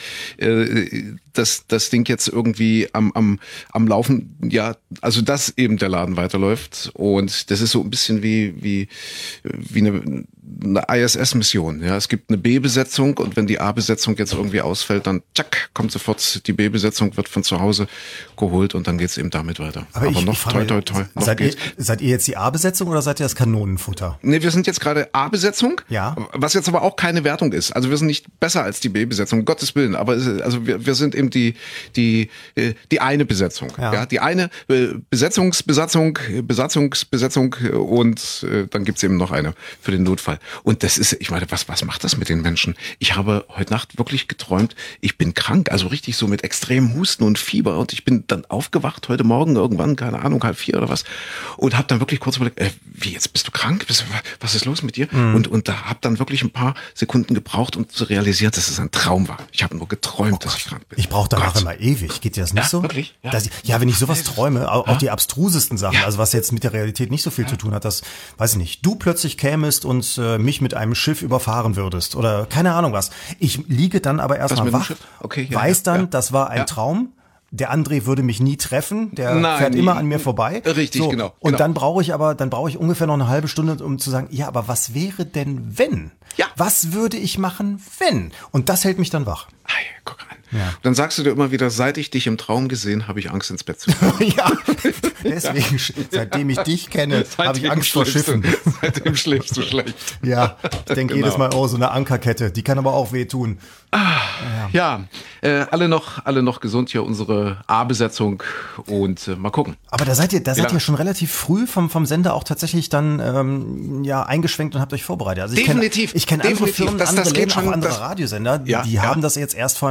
Speaker 2: dass das Ding jetzt irgendwie am, am, am Laufen, ja, also dass eben der Laden weiterläuft. Und das ist so ein bisschen wie, wie, wie eine, eine I S S-Mission. Ja, es gibt eine B-Besetzung und wenn die A-Besetzung jetzt irgendwie ausfällt, dann tschack, kommt sofort die B-Besetzung, wird von zu Hause geholt und dann geht's eben damit weiter.
Speaker 3: Aber, Aber ich,
Speaker 2: noch
Speaker 3: ich frage,
Speaker 2: toi, toi, toi, noch
Speaker 3: seid, ihr,
Speaker 2: geht's.
Speaker 3: seid ihr jetzt die A-Besetzung oder seid ihr das Kanonenfutter?
Speaker 2: Nee, wir sind jetzt gerade A-Besetzung,
Speaker 3: ja.
Speaker 2: was jetzt aber auch keine Wertung ist. Also wir sind nicht besser als die B-Besetzung, um Gottes Willen. Aber es, also wir, wir sind eben die die die eine Besetzung. Ja, ja die eine Besetzungsbesatzung, Besatzungsbesetzung und äh, dann gibt's eben noch eine für den Notfall. Und das ist, ich meine, was was macht das mit den Menschen? Ich habe heute Nacht wirklich geträumt, ich bin krank, also richtig so mit extremem Husten und Fieber und ich bin dann aufgewacht heute Morgen irgendwann, keine Ahnung, halb vier oder was und habe dann wirklich kurz überlegt, äh, wie, jetzt bist du krank? Was ist los mit dir? Mhm. Und und da habe dann wirklich ein paar Sekunden gebraucht, um zu realisieren, dass es ein Traum war. Ich habe nur geträumt, oh dass ich krank bin.
Speaker 3: Ich brauche danach
Speaker 2: Gott.
Speaker 3: immer ewig. Geht dir das nicht
Speaker 2: ja,
Speaker 3: so?
Speaker 2: Wirklich? Ja.
Speaker 3: Dass ich, ja, wenn ich sowas träume, auch,
Speaker 2: ja.
Speaker 3: auch die abstrusesten Sachen, ja. also was jetzt mit der Realität nicht so viel
Speaker 2: ja.
Speaker 3: zu tun hat, dass, weiß ich nicht, du plötzlich kämest und äh, mich mit einem Schiff überfahren würdest oder keine Ahnung was. Ich liege dann aber erstmal wach,
Speaker 2: okay, ja,
Speaker 3: weiß dann,
Speaker 2: ja.
Speaker 3: das war ein
Speaker 2: ja.
Speaker 3: Traum. Der André würde mich nie treffen, der
Speaker 2: Nein,
Speaker 3: fährt
Speaker 2: nie.
Speaker 3: immer an mir vorbei.
Speaker 2: Richtig,
Speaker 3: so,
Speaker 2: genau.
Speaker 3: Und
Speaker 2: genau.
Speaker 3: dann brauche ich aber, dann brauche ich ungefähr noch eine halbe Stunde, um zu sagen, ja, aber was wäre denn, wenn?
Speaker 2: Ja.
Speaker 3: Was würde ich machen, wenn? Und das hält mich dann wach.
Speaker 2: Ah, ja, guck an.
Speaker 3: Ja.
Speaker 2: Dann sagst du dir immer wieder, seit ich dich im Traum gesehen, habe ich Angst ins Bett zu gehen.
Speaker 3: Ja, deswegen, ja. seitdem ich dich kenne, habe ich Angst vor Schiffen.
Speaker 2: Du, seitdem schläfst du schlecht.
Speaker 3: Ja, ich denke genau. jedes Mal, oh, so eine Ankerkette, die kann aber auch wehtun.
Speaker 2: Ah, ja, ja äh, alle noch, alle noch gesund hier, unsere A-Besetzung und äh, mal gucken.
Speaker 3: Aber da seid ihr, da seid ihr schon relativ früh vom, vom Sender auch tatsächlich dann ähm, ja eingeschwenkt und habt euch vorbereitet. Also ich
Speaker 2: definitiv.
Speaker 3: Kenn, ich kenne andere Firmen,
Speaker 2: das,
Speaker 3: andere
Speaker 2: das
Speaker 3: Läden,
Speaker 2: schon,
Speaker 3: auch andere
Speaker 2: das,
Speaker 3: Radiosender,
Speaker 2: ja,
Speaker 3: die
Speaker 2: ja.
Speaker 3: haben das jetzt erst vor ein paar Tagen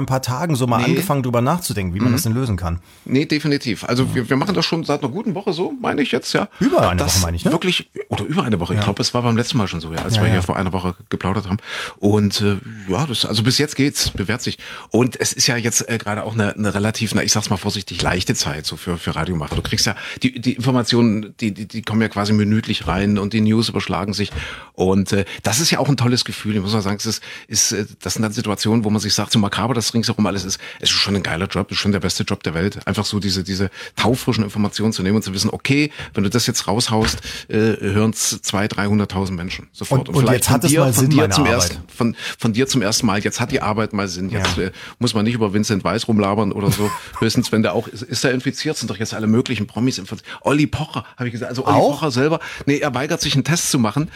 Speaker 3: Tagen so mal
Speaker 2: Nee.
Speaker 3: angefangen, drüber nachzudenken, wie man
Speaker 2: Mhm.
Speaker 3: das denn lösen kann.
Speaker 2: Nee, definitiv. Also wir, wir machen das schon seit einer guten Woche so, meine ich jetzt, ja.
Speaker 3: Über eine
Speaker 2: das
Speaker 3: Woche, meine ich, ne?
Speaker 2: Wirklich, oder über eine Woche. Ich
Speaker 3: Ja.
Speaker 2: glaube, es war beim letzten Mal schon so, ja, als
Speaker 3: Ja,
Speaker 2: wir
Speaker 3: ja.
Speaker 2: hier vor einer Woche geplaudert haben. Und äh, ja, das, also bis jetzt geht's, bewährt sich. Und es ist ja jetzt äh, gerade auch eine, eine relativ, na, ich sag's mal vorsichtig, leichte Zeit so für, für Radiomacher. Du kriegst ja, die, die Informationen, die, die, die kommen ja quasi minütlich rein und die News überschlagen sich. Und äh, das ist ja auch ein tolles Gefühl. Ich muss mal sagen, es ist, ist, äh, das sind dann Situationen, wo man sich sagt, so makaber das ringsherum alles ist, es ist schon ein geiler Job, ist schon der beste Job der Welt. Einfach so diese, diese taufrischen Informationen zu nehmen und zu wissen, okay, wenn du das jetzt raushaust, äh, hören es zweihunderttausend, dreihunderttausend Menschen sofort.
Speaker 3: Und- und jetzt hat es mal Sinn,
Speaker 2: dir
Speaker 3: meine
Speaker 2: zum
Speaker 3: Arbeit.
Speaker 2: ersten, von, von dir zum ersten Mal, jetzt hat die Arbeit mal Sinn. Jetzt
Speaker 3: Ja.
Speaker 2: äh, muss man nicht über Vincent Weiss rumlabern oder so. Höchstens, wenn der auch, ist, ist er infiziert, sind doch jetzt alle möglichen Promis infiziert. Olli Pocher, habe ich gesagt. Also Olli
Speaker 3: Auch?
Speaker 2: Pocher selber, nee, er weigert sich einen Test zu machen.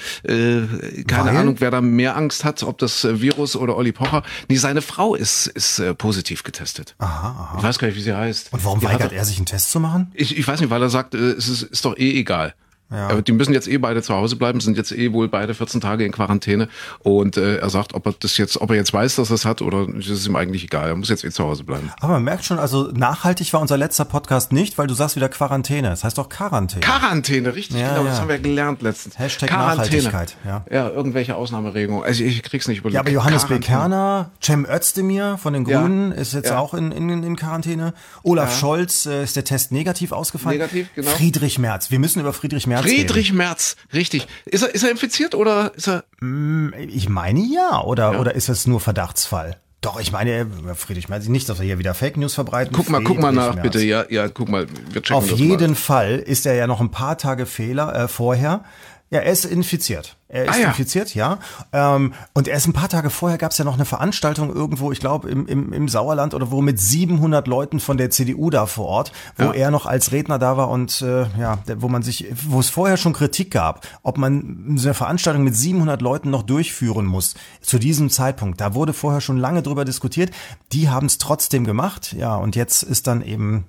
Speaker 2: Äh, keine
Speaker 3: Weil?
Speaker 2: Ahnung, wer da mehr Angst hat, ob das äh, Virus oder Olli Pocher. Nee, seine Frau ist, ist äh, positiv getestet.
Speaker 3: Aha, aha.
Speaker 2: Ich weiß gar nicht, wie sie heißt.
Speaker 3: Und warum
Speaker 2: Die hat
Speaker 3: weigert
Speaker 2: doch-
Speaker 3: er sich einen Test zu machen?
Speaker 2: Ich, ich weiß nicht, weil er sagt, äh, es ist, ist doch eh egal.
Speaker 3: Ja.
Speaker 2: Aber die müssen jetzt eh beide zu Hause bleiben, sind jetzt eh wohl beide vierzehn Tage in Quarantäne. Und äh, er sagt, ob er das jetzt, ob er jetzt weiß, dass er es hat, oder ist es ihm eigentlich egal. Er muss jetzt eh zu Hause bleiben.
Speaker 3: Aber man merkt schon, also nachhaltig war unser letzter Podcast nicht, weil du sagst wieder Quarantäne. Das heißt doch Quarantäne.
Speaker 2: Quarantäne, richtig,
Speaker 3: Ja,
Speaker 2: genau,
Speaker 3: ja.
Speaker 2: das haben wir gelernt letztens.
Speaker 3: Hashtag
Speaker 2: Quarantäne.
Speaker 3: Nachhaltigkeit, ja.
Speaker 2: Ja, irgendwelche Ausnahmeregelungen. Also ich krieg's nicht überlegt.
Speaker 3: Ja, aber Johannes B.
Speaker 2: Quarantäne.
Speaker 3: Kerner, Cem Özdemir von den
Speaker 2: Ja.
Speaker 3: Grünen ist jetzt
Speaker 2: Ja.
Speaker 3: auch in, in, in Quarantäne. Olaf
Speaker 2: Ja.
Speaker 3: Scholz äh, ist der Test negativ ausgefallen.
Speaker 2: Negativ, genau.
Speaker 3: Friedrich Merz. Wir müssen über Friedrich Merz reden.
Speaker 2: Friedrich Merz, richtig. Ist er, ist er infiziert oder ist er?
Speaker 3: Ich meine ja, oder,
Speaker 2: Ja.
Speaker 3: oder ist es nur Verdachtsfall? Doch, ich meine, äh, Friedrich Merz, nicht, dass wir hier wieder Fake News verbreiten.
Speaker 2: Guck mal, guck mal
Speaker 3: Friedrich
Speaker 2: nach,
Speaker 3: Merz.
Speaker 2: bitte. Ja, ja, guck mal. Wir checken
Speaker 3: Auf
Speaker 2: das
Speaker 3: jeden
Speaker 2: mal.
Speaker 3: Fall ist er ja noch ein paar Tage Fehler äh, vorher. Ja, er ist infiziert. Er ist
Speaker 2: Ah, ja.
Speaker 3: infiziert, ja. Ähm, und er ist ein paar Tage vorher, gab es ja noch eine Veranstaltung irgendwo, ich glaube im, im, im Sauerland oder wo mit siebenhundert Leuten von der C D U da vor Ort, wo
Speaker 2: Ja.
Speaker 3: er noch als Redner da war und äh, ja, wo man sich, wo es vorher schon Kritik gab, ob man so eine Veranstaltung mit siebenhundert Leuten noch durchführen muss. Zu diesem Zeitpunkt, da wurde vorher schon lange drüber diskutiert. Die haben es trotzdem gemacht, ja. Und jetzt ist dann eben,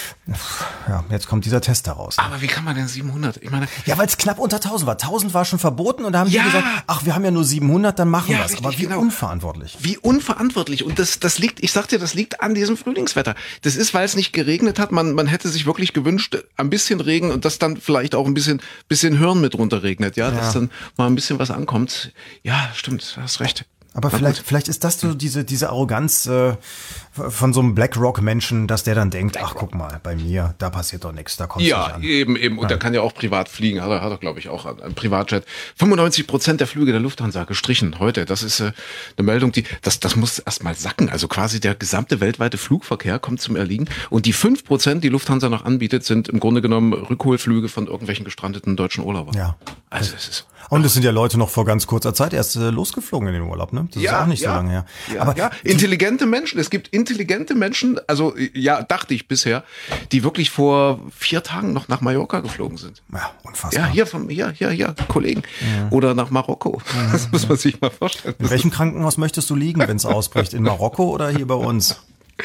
Speaker 3: ja, jetzt kommt dieser Test daraus.
Speaker 2: Aber wie kann man denn siebenhundert? Ich meine,
Speaker 3: Ja, weil es knapp unter tausend war. tausend war schon verboten und da haben
Speaker 2: Ja.
Speaker 3: die gesagt, ach, wir haben ja nur siebenhundert, dann machen
Speaker 2: Ja,
Speaker 3: wir es.
Speaker 2: richtig,
Speaker 3: Aber wie
Speaker 2: genau.
Speaker 3: unverantwortlich.
Speaker 2: wie unverantwortlich. Und das, das liegt, ich sag dir, das liegt an diesem Frühlingswetter. Das ist, weil es nicht geregnet hat. Man, man hätte sich wirklich gewünscht, ein bisschen Regen und dass dann vielleicht auch ein bisschen, bisschen Hirn mit runter regnet, ja, dass dann mal ein bisschen was ankommt. Ja, stimmt, du hast recht.
Speaker 3: Aber
Speaker 2: Na
Speaker 3: vielleicht,
Speaker 2: gut.
Speaker 3: vielleicht ist das so diese, diese Arroganz äh, von so einem BlackRock-Menschen, dass der dann denkt, ach, guck mal, bei mir, da passiert doch nichts, da kommt es nicht
Speaker 2: Ja,
Speaker 3: an.
Speaker 2: eben, eben. Und der kann ja auch privat fliegen. Hat er, hat er glaube ich, auch ein Privatjet. fünfundneunzig Prozent der Flüge der Lufthansa gestrichen heute. Das ist äh, eine Meldung, die, das, das muss erst mal sacken. Also quasi der gesamte weltweite Flugverkehr kommt zum Erliegen. Und die fünf Prozent, die Lufthansa noch anbietet, sind im Grunde genommen Rückholflüge von irgendwelchen gestrandeten deutschen Urlaubern.
Speaker 3: Ja.
Speaker 2: Also es ist...
Speaker 3: Und es sind ja Leute noch vor ganz kurzer Zeit erst äh, losgeflogen in den Urlaub, ne? Das ist auch nicht so lange her.
Speaker 2: Ja,
Speaker 3: Aber
Speaker 2: ja, intelligente Menschen. Es gibt intelligente Menschen, also ja, dachte ich bisher, die wirklich vor vier Tagen noch nach Mallorca geflogen sind.
Speaker 3: ja, unfassbar.
Speaker 2: Ja, hier vom, hier, hier, hier, Kollegen. Oder nach Marokko. Das muss man sich mal vorstellen.
Speaker 3: In welchem Krankenhaus möchtest du liegen, wenn es ausbricht? In Marokko oder hier bei uns?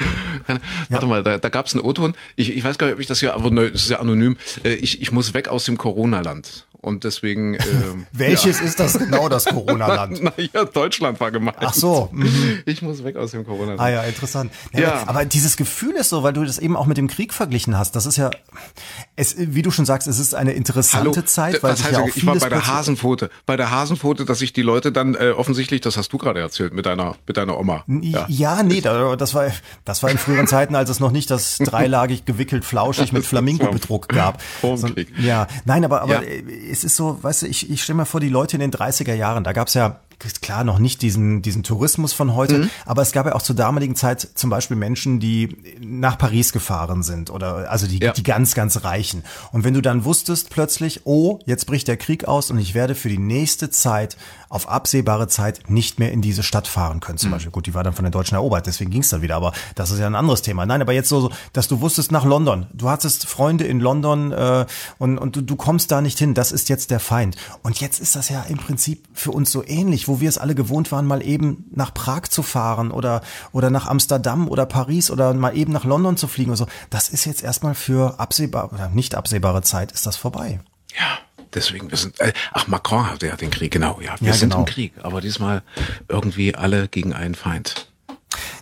Speaker 2: Warte mal, da, da gab es einen O-Ton. Ich, ich weiß gar nicht, ob ich das hier, aber ne, das ist ja anonym. Äh, Ich, ich muss weg aus dem Corona-Land. Und deswegen. Ähm,
Speaker 3: Welches ist das genau, das Corona-Land?
Speaker 2: Na ja, Deutschland war gemeint.
Speaker 3: Ach so. Mhm.
Speaker 2: Ich muss weg aus dem Corona-Land.
Speaker 3: Ah ja, interessant. Ja,
Speaker 2: Ja.
Speaker 3: Aber, aber dieses Gefühl ist so, weil du das eben auch mit dem Krieg verglichen hast. Das ist ja, es, wie du schon sagst, es ist eine interessante Zeit, weil
Speaker 2: was
Speaker 3: sich
Speaker 2: heißt,
Speaker 3: ja auch
Speaker 2: ich war
Speaker 3: vieles
Speaker 2: bei der
Speaker 3: plötzlich-
Speaker 2: Hasenpfote. Bei der Hasenpfote, dass sich die Leute dann äh, offensichtlich, das hast du gerade erzählt mit deiner, mit deiner Oma.
Speaker 3: Ja, ja nee, da- das war, das war in früheren Zeiten, als es noch nicht das dreilagig gewickelt flauschig mit Flamingo-Bedruck gab.
Speaker 2: Vor dem
Speaker 3: So-
Speaker 2: Krieg.
Speaker 3: Ja, nein, aber, aber
Speaker 2: Ja.
Speaker 3: es ist so, weißt du, ich, ich stelle mir vor, die Leute in den dreißiger Jahren, da gab es ja klar noch nicht diesen, diesen Tourismus von heute,
Speaker 2: Mhm.
Speaker 3: aber es gab ja auch zur damaligen Zeit zum Beispiel Menschen, die nach Paris gefahren sind oder also die,
Speaker 2: Ja.
Speaker 3: die ganz, ganz Reichen. Und wenn du dann wusstest plötzlich, oh, jetzt bricht der Krieg aus und ich werde für die nächste Zeit auf absehbare Zeit nicht mehr in diese Stadt fahren können zum
Speaker 2: Mhm.
Speaker 3: Beispiel. Gut, die war dann von den Deutschen erobert, deswegen ging es dann wieder, aber das ist ja ein anderes Thema. Nein, aber jetzt so, so, dass du wusstest nach London, du hattest Freunde in London äh, und, und du, du kommst da nicht hin, das ist jetzt der Feind. Und jetzt ist das ja im Prinzip für uns so ähnlich, wo wir es alle gewohnt waren, mal eben nach Prag zu fahren oder, oder nach Amsterdam oder Paris oder mal eben nach London zu fliegen oder so. Das ist jetzt erstmal für absehbare oder nicht absehbare Zeit ist das vorbei.
Speaker 2: Ja, deswegen, wir sind, äh, ach, Macron hatte ja den Krieg, genau, ja. Wir
Speaker 3: Ja,
Speaker 2: sind
Speaker 3: genau.
Speaker 2: im Krieg, aber diesmal irgendwie alle gegen einen Feind.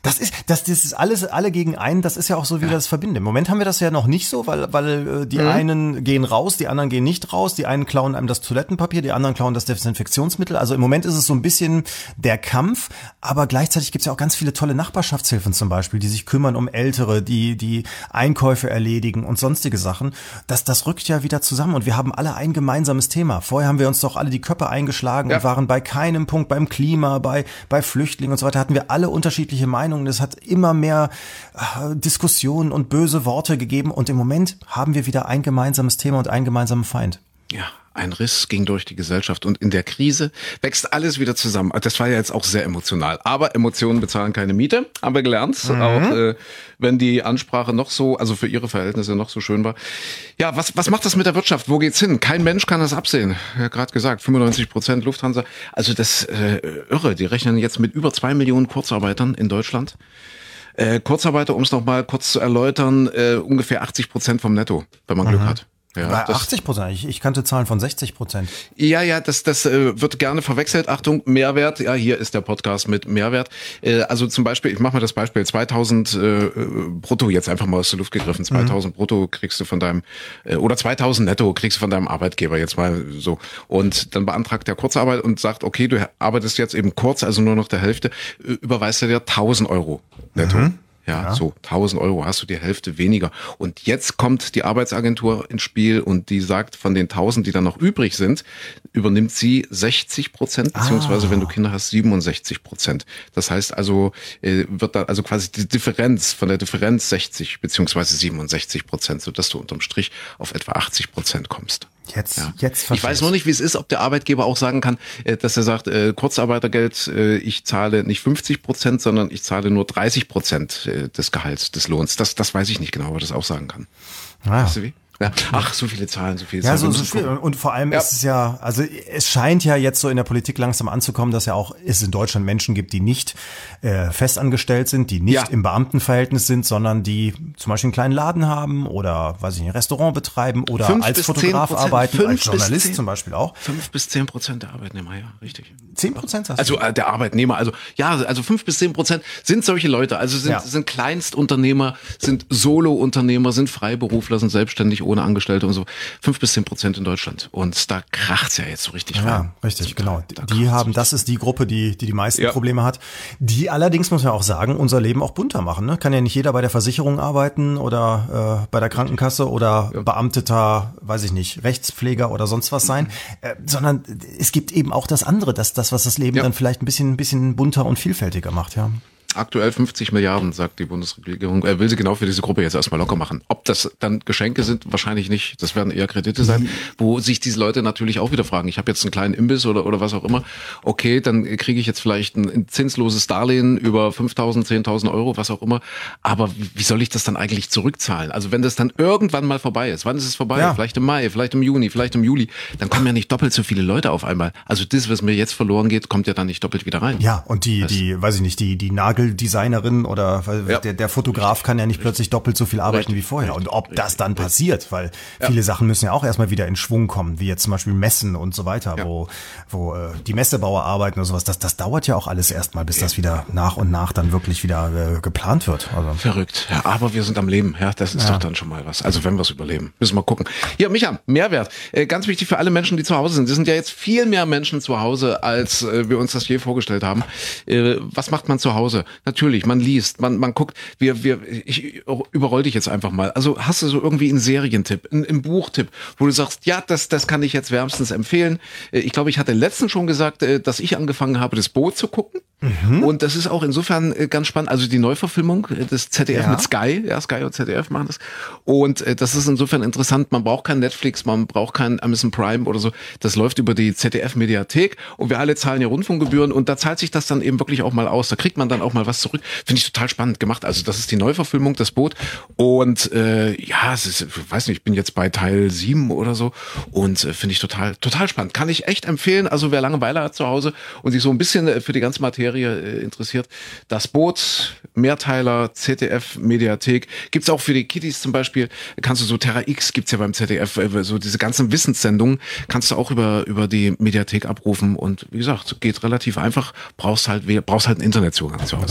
Speaker 3: Das ist, das, das ist alles, alle gegen einen, das ist ja auch so, wie wir das verbinden. Im Moment haben wir das ja noch nicht so, weil, weil die mhm. einen gehen raus, die anderen gehen nicht raus, die einen klauen einem das Toilettenpapier, die anderen klauen das Desinfektionsmittel. Also im Moment ist es so ein bisschen der Kampf, aber gleichzeitig gibt es ja auch ganz viele tolle Nachbarschaftshilfen zum Beispiel, die sich kümmern um Ältere, die, die Einkäufe erledigen und sonstige Sachen. Das, das rückt ja wieder zusammen und wir haben alle ein gemeinsames Thema. Vorher haben wir uns doch alle die Köpfe eingeschlagen ja. und waren bei keinem Punkt, beim Klima, bei, bei Flüchtlingen und so weiter, hatten wir alle unterschiedliche Meinungen. Es hat immer mehr äh, Diskussionen und böse Worte gegeben und im Moment haben wir wieder ein gemeinsames Thema und einen gemeinsamen Feind.
Speaker 2: Ja. Ein Riss ging durch die Gesellschaft und in der Krise wächst alles wieder zusammen. Das war ja jetzt auch sehr emotional. Aber Emotionen bezahlen keine Miete, haben wir gelernt. Mhm. Auch äh, wenn die Ansprache noch so, also für ihre Verhältnisse noch so schön war. Ja, was was macht das mit der Wirtschaft? Wo geht's hin? Kein Mensch kann das absehen. Ja, gerade gesagt, fünfundneunzig Prozent Lufthansa. Also das äh, irre. Die rechnen jetzt mit über zwei Millionen Kurzarbeitern in Deutschland. Äh, Kurzarbeiter, um es noch mal kurz zu erläutern, äh, ungefähr achtzig Prozent vom Netto, wenn man mhm. Glück hat. Ja,
Speaker 3: bei achtzig Prozent, ich, ich kannte Zahlen von sechzig Prozent.
Speaker 2: Ja, ja, das, das äh, wird gerne verwechselt. Achtung, Mehrwert. Ja, hier ist der Podcast mit Mehrwert. Äh, also zum Beispiel, ich mache mal das Beispiel, zweitausend äh, brutto, jetzt einfach mal aus der Luft gegriffen, zweitausend mhm. brutto kriegst du von deinem, äh, oder zweitausend netto kriegst du von deinem Arbeitgeber, jetzt mal so. Und dann beantragt der Kurzarbeit und sagt, okay, du arbeitest jetzt eben kurz, also nur noch der Hälfte, überweist er dir tausend Euro netto. Mhm. Ja, ja, so tausend Euro hast du die Hälfte weniger. Und jetzt kommt die Arbeitsagentur ins Spiel und die sagt, von den tausend, die dann noch übrig sind, übernimmt sie sechzig Prozent, beziehungsweise ah. wenn du Kinder hast, siebenundsechzig Prozent. Das heißt also, äh, wird da also quasi die Differenz, von der Differenz sechzig beziehungsweise siebenundsechzig Prozent, sodass du unterm Strich auf etwa achtzig Prozent kommst.
Speaker 3: Jetzt,
Speaker 2: ja.
Speaker 3: jetzt
Speaker 2: Ich weiß nur nicht, wie es ist, ob der Arbeitgeber auch sagen kann, dass er sagt, äh, Kurzarbeitergeld, äh, ich zahle nicht fünfzig Prozent, sondern ich zahle nur dreißig Prozent des Gehalts, des Lohns. Das, das weiß ich nicht genau, ob er das auch sagen kann.
Speaker 3: Ah.
Speaker 2: Weißt du wie? Ja. Ach, so viele Zahlen, so viele
Speaker 3: ja,
Speaker 2: Zahlen.
Speaker 3: So, so viel. Und vor allem
Speaker 2: ja.
Speaker 3: ist es ja, also es scheint ja jetzt so in der Politik langsam anzukommen, dass ja auch es in Deutschland Menschen gibt, die nicht äh, festangestellt sind, die nicht ja. im Beamtenverhältnis sind, sondern die zum Beispiel einen kleinen Laden haben oder, weiß ich nicht, ein Restaurant betreiben oder
Speaker 2: fünf
Speaker 3: als Fotograf arbeiten,
Speaker 2: fünf
Speaker 3: als Journalist
Speaker 2: zehn,
Speaker 3: zum Beispiel auch.
Speaker 2: Fünf bis zehn Prozent der Arbeitnehmer, ja, richtig.
Speaker 3: Zehn Prozent hast
Speaker 2: Also
Speaker 3: du?
Speaker 2: äh, der Arbeitnehmer, also ja, also fünf bis zehn Prozent sind solche Leute, also sind,
Speaker 3: ja.
Speaker 2: sind Kleinstunternehmer, sind Solo-Unternehmer, sind Freiberufler, sind selbstständig ohne Angestellte und so. Fünf bis zehn Prozent in Deutschland. Und da kracht's ja jetzt so richtig
Speaker 3: ja,
Speaker 2: rein.
Speaker 3: Ja, richtig,
Speaker 2: also
Speaker 3: genau.
Speaker 2: Da,
Speaker 3: die haben, das ist die Gruppe, die die, die meisten
Speaker 2: ja.
Speaker 3: Probleme hat. Die allerdings, muss man auch sagen, unser Leben auch bunter machen. Ne? Kann ja nicht jeder bei der Versicherung arbeiten oder äh, bei der Krankenkasse oder ja. beamteter, weiß ich nicht, Rechtspfleger oder sonst was sein, äh, sondern es gibt eben auch das andere, das, das was das Leben ja. dann vielleicht ein bisschen, ein bisschen bunter und vielfältiger macht, ja.
Speaker 2: Aktuell fünfzig Milliarden, sagt die Bundesregierung. Er will sie genau für diese Gruppe jetzt erstmal locker machen. Ob das dann Geschenke sind, wahrscheinlich nicht. Das werden eher Kredite sein, wo sich diese Leute natürlich auch wieder fragen. Ich habe jetzt einen kleinen Imbiss oder oder was auch immer. Okay, dann kriege ich jetzt vielleicht ein zinsloses Darlehen über fünftausend, zehntausend Euro, was auch immer. Aber wie soll ich das dann eigentlich zurückzahlen? Also wenn das dann irgendwann mal vorbei ist, wann ist es vorbei? Ja. Vielleicht im Mai, vielleicht im Juni, vielleicht im Juli. Dann kommen ja nicht doppelt so viele Leute auf einmal. Also das, was mir jetzt verloren geht, kommt ja dann nicht doppelt wieder rein.
Speaker 3: Ja, und die, die, weiß ich nicht, die, die Nagel Designerin oder ja. der, der Fotograf kann ja nicht plötzlich doppelt so viel arbeiten richtig, wie vorher. Richtig, und ob richtig, das dann richtig. passiert, weil ja. viele Sachen müssen ja auch erstmal wieder in Schwung kommen, wie jetzt zum Beispiel Messen und so weiter, ja. wo, wo äh, die Messebauer arbeiten oder sowas. Das, das dauert ja auch alles erstmal, bis ja. das wieder nach und nach dann wirklich wieder äh, geplant wird. Also.
Speaker 2: Verrückt. Ja, aber wir sind am Leben. Ja, das ist ja. doch dann schon mal was. Also wenn wir es überleben, müssen wir gucken. Hier, Micha, Mehrwert. Äh, ganz wichtig für alle Menschen, die zu Hause sind. Es sind ja jetzt viel mehr Menschen zu Hause, als äh, wir uns das je vorgestellt haben. Äh, was macht man zu Hause? Natürlich, man liest, man, man guckt, wir, wir, ich überroll dich jetzt einfach mal. Also hast du so irgendwie einen Serientipp, einen, einen Buchtipp, wo du sagst, ja, das, das kann ich jetzt wärmstens empfehlen. Ich glaube, ich hatte letztens schon gesagt, dass ich angefangen habe, das Boot zu gucken. Mhm. Und das ist auch insofern ganz spannend. Also die Neuverfilmung des Z D F ja. mit Sky, ja, Sky und Z D F machen das. Und das ist insofern interessant. Man braucht kein Netflix, man braucht kein Amazon Prime oder so. Das läuft über die Z D F-Mediathek und wir alle zahlen ja Rundfunkgebühren und da zahlt sich das dann eben wirklich auch mal aus. Da kriegt man dann auch mal was zurück. Finde ich total spannend gemacht. Also das ist die Neuverfilmung, das Boot. Und äh, ja, es ist, ich weiß nicht, ich bin jetzt bei Teil sieben oder so und äh, finde ich total, total spannend. Kann ich echt empfehlen. Also wer Langeweile hat zu Hause und sich so ein bisschen für die ganze Materie interessiert. Das Boot, Mehrteiler, Z D F, Mediathek. Gibt's auch für die Kiddies zum Beispiel, kannst du so Terra X gibt's ja beim Z D F, so diese ganzen Wissenssendungen kannst du auch über, über die Mediathek abrufen und wie gesagt, geht relativ einfach, brauchst halt, brauchst halt einen Internetzugang zu Hause.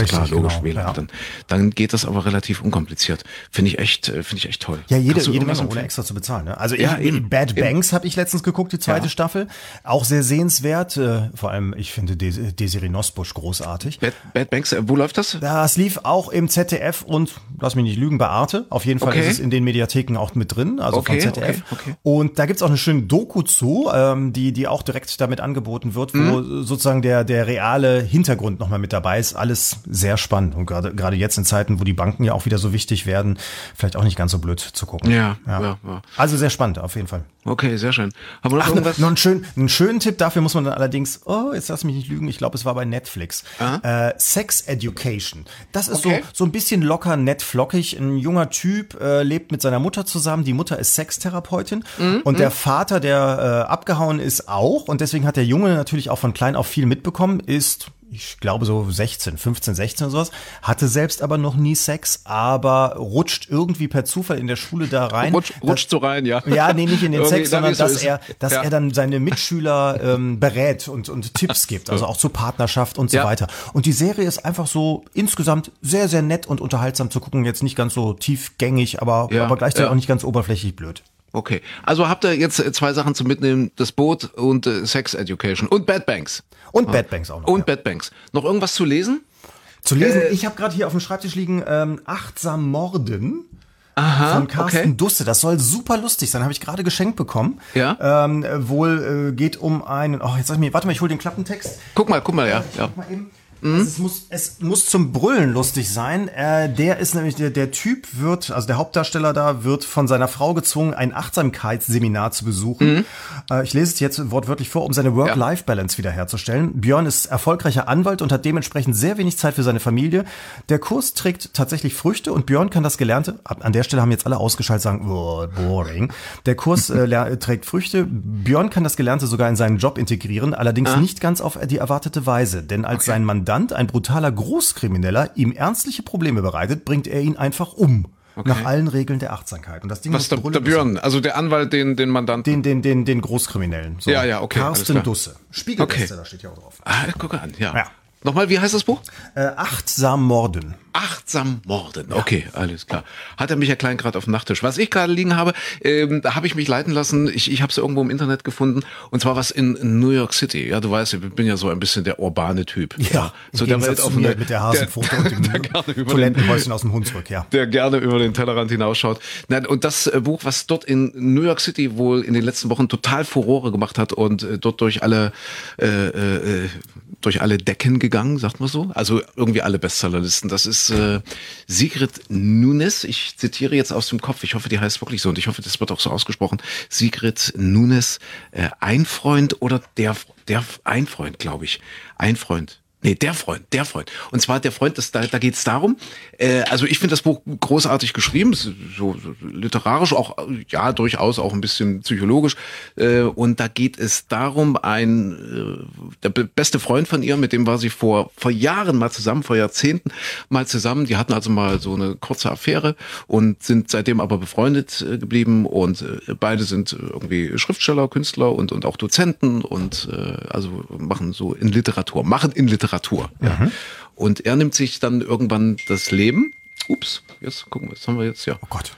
Speaker 2: Also
Speaker 3: Richtig,
Speaker 2: klar, logisch,
Speaker 3: genau,
Speaker 2: W L A N.
Speaker 3: ja.
Speaker 2: Dann, dann geht das aber relativ unkompliziert. Finde ich echt, äh, finde ich echt toll.
Speaker 3: Ja, jede,
Speaker 2: Kannst du
Speaker 3: jede
Speaker 2: irgendwas
Speaker 3: Menge, ohne
Speaker 2: empfehlen?
Speaker 3: extra zu bezahlen. Ne? Also
Speaker 2: Ja,
Speaker 3: ich,
Speaker 2: eben.
Speaker 3: Bad
Speaker 2: Eben.
Speaker 3: Banks habe ich letztens geguckt, die zweite
Speaker 2: Ja.
Speaker 3: Staffel. Auch sehr sehenswert. Äh, vor allem, ich finde Des Desiree Nosbusch großartig.
Speaker 2: Bad, Bad Banks, äh, wo läuft das?
Speaker 3: Das lief auch im Z D F und, lass mich nicht lügen, bei Arte. Auf jeden Fall
Speaker 2: Okay.
Speaker 3: ist es in den Mediatheken auch mit drin, also
Speaker 2: Okay,
Speaker 3: von Z D F.
Speaker 2: okay, okay.
Speaker 3: Und da gibt's auch eine schöne Doku zu, ähm, die, die auch direkt damit angeboten wird, wo
Speaker 2: Mhm.
Speaker 3: sozusagen der, der reale Hintergrund nochmal mit dabei ist. Alles sehr spannend. Und gerade, gerade jetzt in Zeiten, wo die Banken ja auch wieder so wichtig werden, vielleicht auch nicht ganz so blöd zu gucken.
Speaker 2: Ja, ja, ja.
Speaker 3: Also sehr spannend, auf jeden Fall.
Speaker 2: Okay, sehr schön. Haben wir noch
Speaker 3: Ach,
Speaker 2: irgendwas?
Speaker 3: noch einen schönen, einen schönen Tipp dafür muss man dann allerdings, oh, jetzt lass mich nicht lügen, ich glaube, es war bei Netflix. Äh, Sex Education. Das ist
Speaker 2: Okay.
Speaker 3: so, so ein bisschen locker, nett, flockig. Ein junger Typ äh, lebt mit seiner Mutter zusammen. Die Mutter ist Sextherapeutin
Speaker 2: Mhm,
Speaker 3: und der Vater, der äh, abgehauen ist, auch. Und deswegen hat der Junge natürlich auch von klein auf viel mitbekommen, ist, ich glaube so sechzehn, fünfzehn, sechzehn oder sowas, hatte selbst aber noch nie Sex, aber rutscht irgendwie per Zufall in der Schule da rein.
Speaker 2: Rutsch, rutscht so rein, ja.
Speaker 3: Ja, nee, nicht in den
Speaker 2: Irgendwie,
Speaker 3: Sex,
Speaker 2: na,
Speaker 3: sondern
Speaker 2: wie es so
Speaker 3: dass
Speaker 2: ist.
Speaker 3: er, dass
Speaker 2: Ja.
Speaker 3: er dann seine Mitschüler ähm, berät und, und Tipps gibt, also auch zur Partnerschaft und so
Speaker 2: Ja.
Speaker 3: weiter. Und die Serie ist einfach so insgesamt sehr, sehr nett und unterhaltsam zu gucken. Jetzt nicht ganz so tiefgängig, aber,
Speaker 2: Ja,
Speaker 3: aber gleichzeitig
Speaker 2: ja.
Speaker 3: auch nicht ganz oberflächlich blöd.
Speaker 2: Okay, also habt ihr jetzt äh, zwei Sachen zum Mitnehmen, das Boot und äh, Sex Education und Bad Banks.
Speaker 3: Und Bad Banks auch noch.
Speaker 2: Und
Speaker 3: ja.
Speaker 2: Bad Banks. Noch irgendwas zu lesen?
Speaker 3: Zu lesen,
Speaker 2: Äh,
Speaker 3: ich habe gerade hier auf dem Schreibtisch liegen ähm, Achtsam Morden.
Speaker 2: Aha,
Speaker 3: Von Carsten
Speaker 2: okay.
Speaker 3: Dusse. Das soll super lustig sein. Habe ich gerade geschenkt bekommen.
Speaker 2: Ja.
Speaker 3: Ähm, äh, wohl äh, geht um einen. Oh, jetzt sag ich mir, warte mal, ich hole den Klappentext.
Speaker 2: Guck mal, guck mal, ja. ja.
Speaker 3: Mal eben. Also es, muss, es muss zum Brüllen lustig sein. Äh, der ist nämlich, der, der Typ wird, also der Hauptdarsteller da, wird von seiner Frau gezwungen, ein Achtsamkeitsseminar zu besuchen. Äh, ich lese es jetzt wortwörtlich vor, um seine Work-Life-Balance wiederherzustellen. Björn ist erfolgreicher Anwalt und hat dementsprechend sehr wenig Zeit für seine Familie. Der Kurs trägt tatsächlich Früchte und Björn kann das Gelernte, an der Stelle haben jetzt alle ausgeschaltet, sagen, oh, boring. Der Kurs äh, ler- trägt Früchte. Björn kann das Gelernte sogar in seinen Job integrieren, allerdings nicht ganz auf die erwartete Weise, denn als sein Mandant, ein brutaler Großkrimineller, ihm ernstliche Probleme bereitet, bringt er ihn einfach um. Nach allen Regeln der Achtsamkeit. Und das Ding
Speaker 2: Was
Speaker 3: muss
Speaker 2: der,
Speaker 3: brüllen
Speaker 2: der Björn, also der Anwalt, den, den Mandanten.
Speaker 3: Den, den, den, den Großkriminellen. So.
Speaker 2: Ja, ja, okay, alles
Speaker 3: Carsten
Speaker 2: klar.
Speaker 3: Dusse. Spiegelbestseller steht hier auch drauf.
Speaker 2: Ah, guck an, ja.
Speaker 3: Ja.
Speaker 2: Nochmal, wie heißt das Buch?
Speaker 3: Äh, Achtsam Morden.
Speaker 2: Achtsam Morden. Okay, alles klar. Hat er Michael Klein gerade auf dem Nachttisch. Was ich gerade liegen habe, ähm, da habe ich mich leiten lassen. Ich, ich habe es irgendwo im Internet gefunden. Und zwar was in New York City. Ja, du weißt, ich bin ja so ein bisschen der urbane Typ.
Speaker 3: Ja,
Speaker 2: so
Speaker 3: im
Speaker 2: der
Speaker 3: Gegensatz zu mir mit der Hasenpfote und dem
Speaker 2: der gerne über den,
Speaker 3: Toilettenhäuschen aus dem Hunsrück, ja.
Speaker 2: der gerne über den Tellerrand hinausschaut. Nein, und das äh, Buch, was dort in New York City wohl in den letzten Wochen total Furore gemacht hat und äh, dort durch alle äh, äh, durch alle Decken gegangen, sagt man so. Also irgendwie alle Bestsellerlisten. Das ist äh, Sigrid Nunes. Ich zitiere jetzt aus dem Kopf. Ich hoffe, die heißt wirklich so und ich hoffe, das wird auch so ausgesprochen. Sigrid Nunes, äh, ein Freund oder der, der ein Freund, glaube ich. Ein Freund. Nee, der Freund, der Freund. Und zwar der Freund, das, da, da geht es darum, äh, also ich finde das Buch großartig geschrieben, so, so literarisch, auch ja durchaus auch ein bisschen psychologisch. Äh, und da geht es darum, ein äh, der be- beste Freund von ihr, mit dem war sie vor vor Jahren mal zusammen, vor Jahrzehnten mal zusammen. Die hatten also mal so eine kurze Affäre und sind seitdem aber befreundet äh, geblieben. Und äh, beide sind irgendwie Schriftsteller, Künstler und und auch Dozenten und äh, also machen so in Literatur, machen in Literatur. Ja. Und er nimmt sich dann irgendwann das Leben. Ups, jetzt gucken wir, was haben wir jetzt? Ja.
Speaker 3: Oh Gott.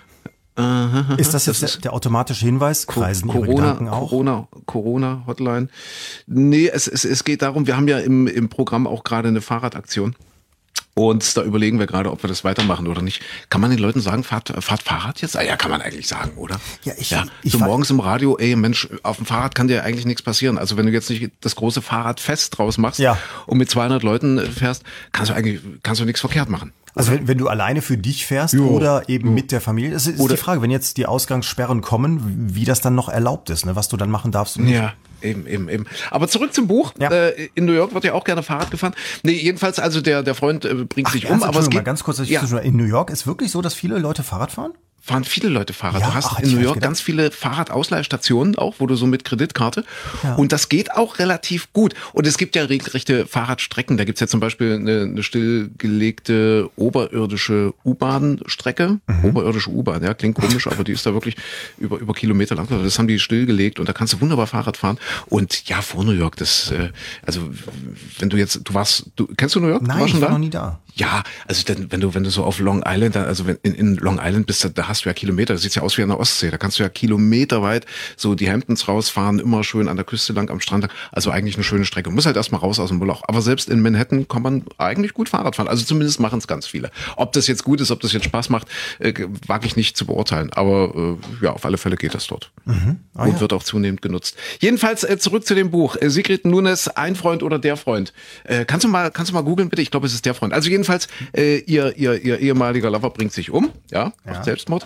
Speaker 2: Aha,
Speaker 3: Ist das jetzt
Speaker 2: das
Speaker 3: der, der automatische Hinweis? Kreisen Ihre
Speaker 2: Corona,
Speaker 3: Gedanken auch?
Speaker 2: Corona, Corona Hotline. Nee, es, es, es geht darum, wir haben ja im, im Programm auch gerade eine Fahrradaktion. Und da überlegen wir gerade, ob wir das weitermachen oder nicht. Kann man den Leuten sagen, fahrt, fahrt Fahrrad jetzt? Ah, ja, kann man eigentlich sagen, oder?
Speaker 3: Ja, ich-
Speaker 2: ja,
Speaker 3: ich
Speaker 2: so
Speaker 3: war-
Speaker 2: morgens im Radio, ey Mensch, auf dem Fahrrad kann dir eigentlich nichts passieren. Also wenn du jetzt nicht das große Fahrradfest draus machst
Speaker 3: Ja.
Speaker 2: und mit zweihundert Leuten fährst, kannst du eigentlich, kannst du nichts verkehrt machen.
Speaker 3: Also wenn, wenn du alleine für dich fährst
Speaker 2: Jo.
Speaker 3: oder eben mit der Familie, das ist
Speaker 2: Oder-
Speaker 3: die Frage, wenn jetzt die Ausgangssperren kommen, wie das dann noch erlaubt ist, ne? Was du dann machen darfst und nicht.
Speaker 2: Ja, eben, eben, eben. Aber zurück zum Buch.
Speaker 3: Ja.
Speaker 2: Äh, in New York wird ja auch gerne Fahrrad gefahren. Nee, jedenfalls, also der, der Freund äh, bringt sich um,
Speaker 3: Ernst,
Speaker 2: aber es
Speaker 3: Entschuldigung,
Speaker 2: geht.
Speaker 3: mal ganz kurz, dass ich
Speaker 2: ja,
Speaker 3: ja. in New York ist wirklich so, dass viele Leute Fahrrad fahren?
Speaker 2: fahren viele Leute Fahrrad.
Speaker 3: Ja,
Speaker 2: du hast
Speaker 3: ach,
Speaker 2: in
Speaker 3: hätte ich
Speaker 2: New
Speaker 3: nicht
Speaker 2: York
Speaker 3: gedacht.
Speaker 2: ganz viele Fahrradausleihstationen auch, wo du so mit Kreditkarte.
Speaker 3: Ja.
Speaker 2: Und das geht auch relativ gut. Und es gibt ja regelrechte Fahrradstrecken. Da gibt's ja zum Beispiel eine, eine stillgelegte oberirdische U-Bahn-Strecke.
Speaker 3: Mhm.
Speaker 2: Oberirdische U-Bahn, ja, klingt komisch, aber die ist da wirklich über, über Kilometer lang. Das haben die stillgelegt und da kannst du wunderbar Fahrrad fahren. Und ja, vor New York, das, äh, also wenn du jetzt, du warst, du kennst du New York? Du
Speaker 3: Nein,
Speaker 2: warst
Speaker 3: ich
Speaker 2: schon
Speaker 3: war
Speaker 2: da?
Speaker 3: noch nie da.
Speaker 2: Ja, also denn, wenn du wenn du so auf Long Island, also wenn in, in Long Island bist, da, da hast du ja Kilometer, das sieht ja aus wie an der Ostsee, da kannst du ja kilometerweit so die Hamptons rausfahren, immer schön an der Küste lang, am Strand lang, also eigentlich eine schöne Strecke. Muss halt erstmal raus aus dem Moloch. Aber selbst in Manhattan kann man eigentlich gut Fahrrad fahren, also zumindest machen es ganz viele. Ob das jetzt gut ist, ob das jetzt Spaß macht, äh, wage ich nicht zu beurteilen, aber äh, ja, auf alle Fälle geht das dort. Mhm. Oh, und ja. wird auch zunehmend genutzt. Jedenfalls äh, zurück zu dem Buch. Äh, Sigrid Nunes, Ein Freund oder der Freund. Äh, kannst du mal kannst du mal googeln bitte? Ich glaube, es ist der Freund. Also Jedenfalls, äh, ihr, ihr, ihr ehemaliger Lover bringt sich um, ja, ja. auf Selbstmord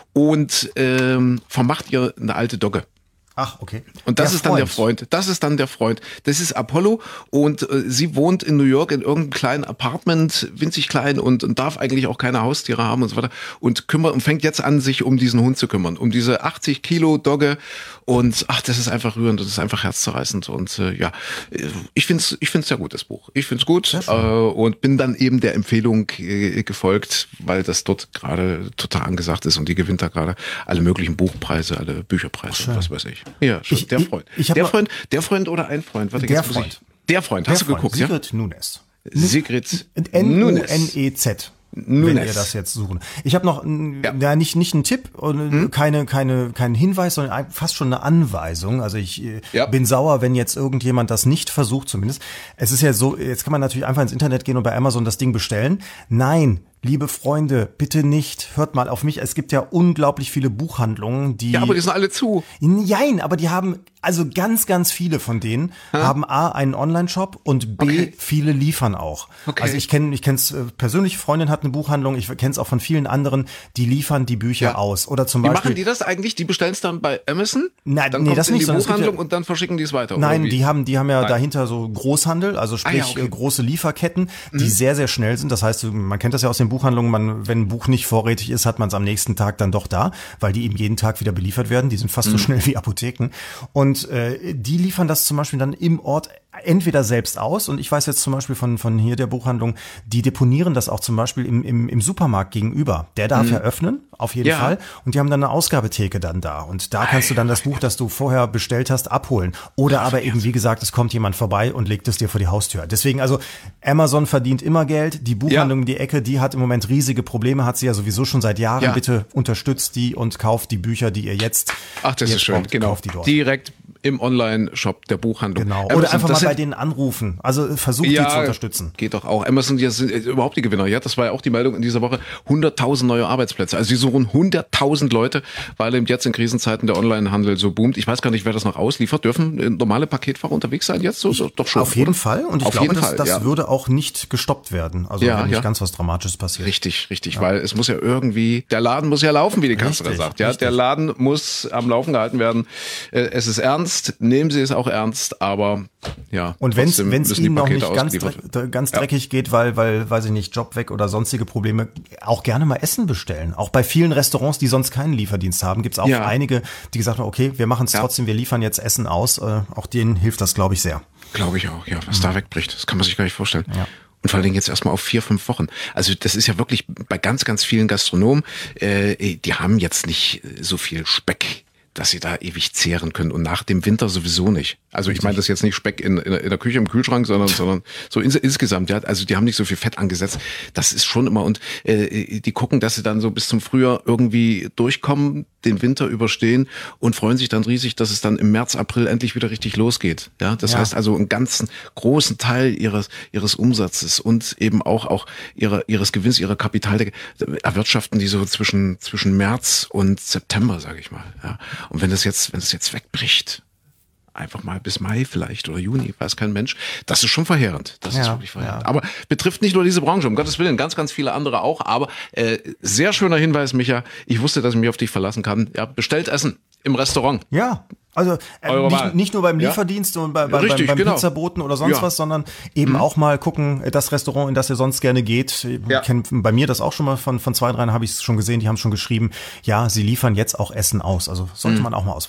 Speaker 2: und ähm, vermacht ihr eine alte Dogge.
Speaker 3: Ach, okay.
Speaker 2: Und das der ist Freund. dann der Freund. Das ist dann der Freund. Das ist Apollo und äh, sie wohnt in New York in irgendeinem kleinen Apartment, winzig klein und, und darf eigentlich auch keine Haustiere haben und so weiter und kümmert und fängt jetzt an, sich um diesen Hund zu kümmern, um diese achtzig Kilo Dogge und ach, das ist einfach rührend, das ist einfach herzzerreißend und äh, ja, ich find's, ich find's sehr gut, das Buch. Ich find's gut äh, und bin dann eben der Empfehlung äh, gefolgt, weil das dort gerade total angesagt ist und die gewinnt da gerade alle möglichen Buchpreise, alle Bücherpreise, was weiß ich. Ja, schon. Ich, der Freund. Ich, ich der Freund, der Freund oder ein Freund? Warte,
Speaker 3: der
Speaker 2: jetzt
Speaker 3: Freund.
Speaker 2: Ich, der Freund. Hast der du
Speaker 3: Freund.
Speaker 2: geguckt,
Speaker 3: Sigrid
Speaker 2: ja?
Speaker 3: Nunes.
Speaker 2: Sigrid
Speaker 3: N U N E Z.
Speaker 2: Nunes.
Speaker 3: Wenn ihr das jetzt suchen. Ich habe noch ja. ja nicht nicht einen Tipp und hm? keine keine keinen Hinweis, sondern fast schon eine Anweisung. Also ich ja. bin sauer, wenn jetzt irgendjemand das nicht versucht zumindest. Es ist ja so, jetzt kann man natürlich einfach ins Internet gehen und bei Amazon das Ding bestellen. Nein, liebe Freunde, bitte nicht, hört mal auf mich. Es gibt ja unglaublich viele Buchhandlungen, die...
Speaker 2: Ja, aber die sind alle zu.
Speaker 3: Nein, aber die haben, also ganz, ganz viele von denen ha? haben A, einen Online-Shop und B, okay. viele liefern auch. Okay. Also ich kenne, ich kenne es persönlich, Freundin hat eine Buchhandlung, ich kenne es auch von vielen anderen, die liefern die Bücher ja. aus. Oder zum
Speaker 2: Wie
Speaker 3: Beispiel...
Speaker 2: machen die das eigentlich? Die bestellen es dann bei Amazon?
Speaker 3: Nein,
Speaker 2: dann
Speaker 3: nee,
Speaker 2: kommt
Speaker 3: das
Speaker 2: in
Speaker 3: nicht.
Speaker 2: die Buchhandlung
Speaker 3: ja,
Speaker 2: und dann verschicken die es weiter.
Speaker 3: Nein, die haben, die haben ja Nein. dahinter so Großhandel, also sprich ah, ja, okay. große Lieferketten, die mhm. sehr, sehr schnell sind. Das heißt, man kennt das ja aus den Buchhandlungen, man, wenn ein Buch nicht vorrätig ist, hat man es am nächsten Tag dann doch da, weil die eben jeden Tag wieder beliefert werden. Die sind fast mhm. so schnell wie Apotheken. Und äh, die liefern das zum Beispiel dann im Ort entweder selbst aus, und ich weiß jetzt zum Beispiel von von hier der Buchhandlung, die deponieren das auch zum Beispiel im im, im Supermarkt gegenüber. Der darf mhm. ja öffnen, auf jeden ja. Fall. Und die haben dann eine Ausgabetheke dann da. Und da kannst du dann das Buch, das du vorher bestellt hast, abholen. Oder aber eben, wie gesagt, es kommt jemand vorbei und legt es dir vor die Haustür. Deswegen, also Amazon verdient immer Geld. Die Buchhandlung um ja. die Ecke, die hat im Moment riesige Probleme, hat sie ja sowieso schon seit Jahren. Ja. Bitte unterstützt die und kauft die Bücher, die ihr jetzt
Speaker 2: Ach, das
Speaker 3: jetzt
Speaker 2: ist schön.
Speaker 3: Braucht,
Speaker 2: genau.
Speaker 3: kauft die dort.
Speaker 2: Direkt im Online-Shop der Buchhandlung.
Speaker 3: Genau. Oder Amazon, einfach mal bei denen anrufen. Also versucht ja, die zu unterstützen.
Speaker 2: Geht doch auch. Amazon, die sind überhaupt die Gewinner. Ja, das war ja auch die Meldung in dieser Woche. hunderttausend neue Arbeitsplätze. Also sie suchen hunderttausend Leute, weil eben jetzt in Krisenzeiten der Onlinehandel so boomt. Ich weiß gar nicht, wer das noch ausliefert. Dürfen normale Paketfahrer unterwegs sein jetzt? So, so doch schon.
Speaker 3: Auf jeden oder? Fall. Und ich
Speaker 2: Auf
Speaker 3: glaube, das,
Speaker 2: Fall,
Speaker 3: das
Speaker 2: ja.
Speaker 3: würde auch nicht gestoppt werden. Also
Speaker 2: ja,
Speaker 3: wenn nicht
Speaker 2: ja.
Speaker 3: ganz was Dramatisches passiert.
Speaker 2: Richtig, richtig. Ja. Weil es muss ja irgendwie, der Laden muss ja laufen, wie die Kanzlerin sagt. Ja, richtig. Der Laden muss am Laufen gehalten werden. Es ist ernst. Nehmen Sie es auch ernst. Aber ja.
Speaker 3: Und wenn es Ihnen noch nicht ganz, dreck, ganz dreckig ja. geht, weil, weil, weiß ich nicht, Job weg oder sonstige Probleme, auch gerne mal Essen bestellen. Auch bei vielen Restaurants, die sonst keinen Lieferdienst haben, gibt es auch ja. einige, die gesagt haben, okay, wir machen es ja. trotzdem, wir liefern jetzt Essen aus. Äh, auch denen hilft das, glaube ich, sehr.
Speaker 2: Glaube ich auch, ja. Was mhm. da wegbricht, das kann man sich gar nicht vorstellen.
Speaker 3: Ja.
Speaker 2: Und vor allen Dingen jetzt erstmal auf vier, fünf Wochen. Also das ist ja wirklich bei ganz, ganz vielen Gastronomen, äh, die haben jetzt nicht so viel Speck, dass sie da ewig zehren können und nach dem Winter sowieso nicht. Also ich meine das jetzt nicht Speck in, in, in der Küche im Kühlschrank, sondern sondern so ins, insgesamt. Ja, also die haben nicht so viel Fett angesetzt. Das ist schon immer und äh, die gucken, dass sie dann so bis zum Frühjahr irgendwie durchkommen, den Winter überstehen und freuen sich dann riesig, dass es dann im März, April endlich wieder richtig losgeht. Ja, das ja. heißt also einen ganzen großen Teil ihres ihres Umsatzes und eben auch auch ihrer ihres Gewinns, ihrer Kapitaldecke erwirtschaften die so zwischen zwischen März und September, sage ich mal. Ja. Und wenn das jetzt, wenn das jetzt wegbricht, einfach mal bis Mai vielleicht oder Juni, weiß kein Mensch, das ist schon verheerend. Das ja, ist wirklich verheerend. Ja. Aber betrifft nicht nur diese Branche, um Gottes Willen, ganz, ganz viele andere auch. Aber äh, sehr schöner Hinweis, Micha. Ich wusste, dass ich mich auf dich verlassen kann. Ja, bestellt Essen im Restaurant.
Speaker 3: Ja. Also äh, nicht, nicht nur beim Lieferdienst ja? und bei, bei, Richtig, beim, beim genau. Pizzaboten oder sonst ja. was, sondern eben mhm. auch mal gucken, das Restaurant, in das ihr sonst gerne geht. Ja. Ich kenne bei mir das auch schon mal von, von zwei, dreien habe ich es schon gesehen, die haben schon geschrieben, ja, sie liefern jetzt auch Essen aus. Also sollte mhm. man auch mal ausprobieren.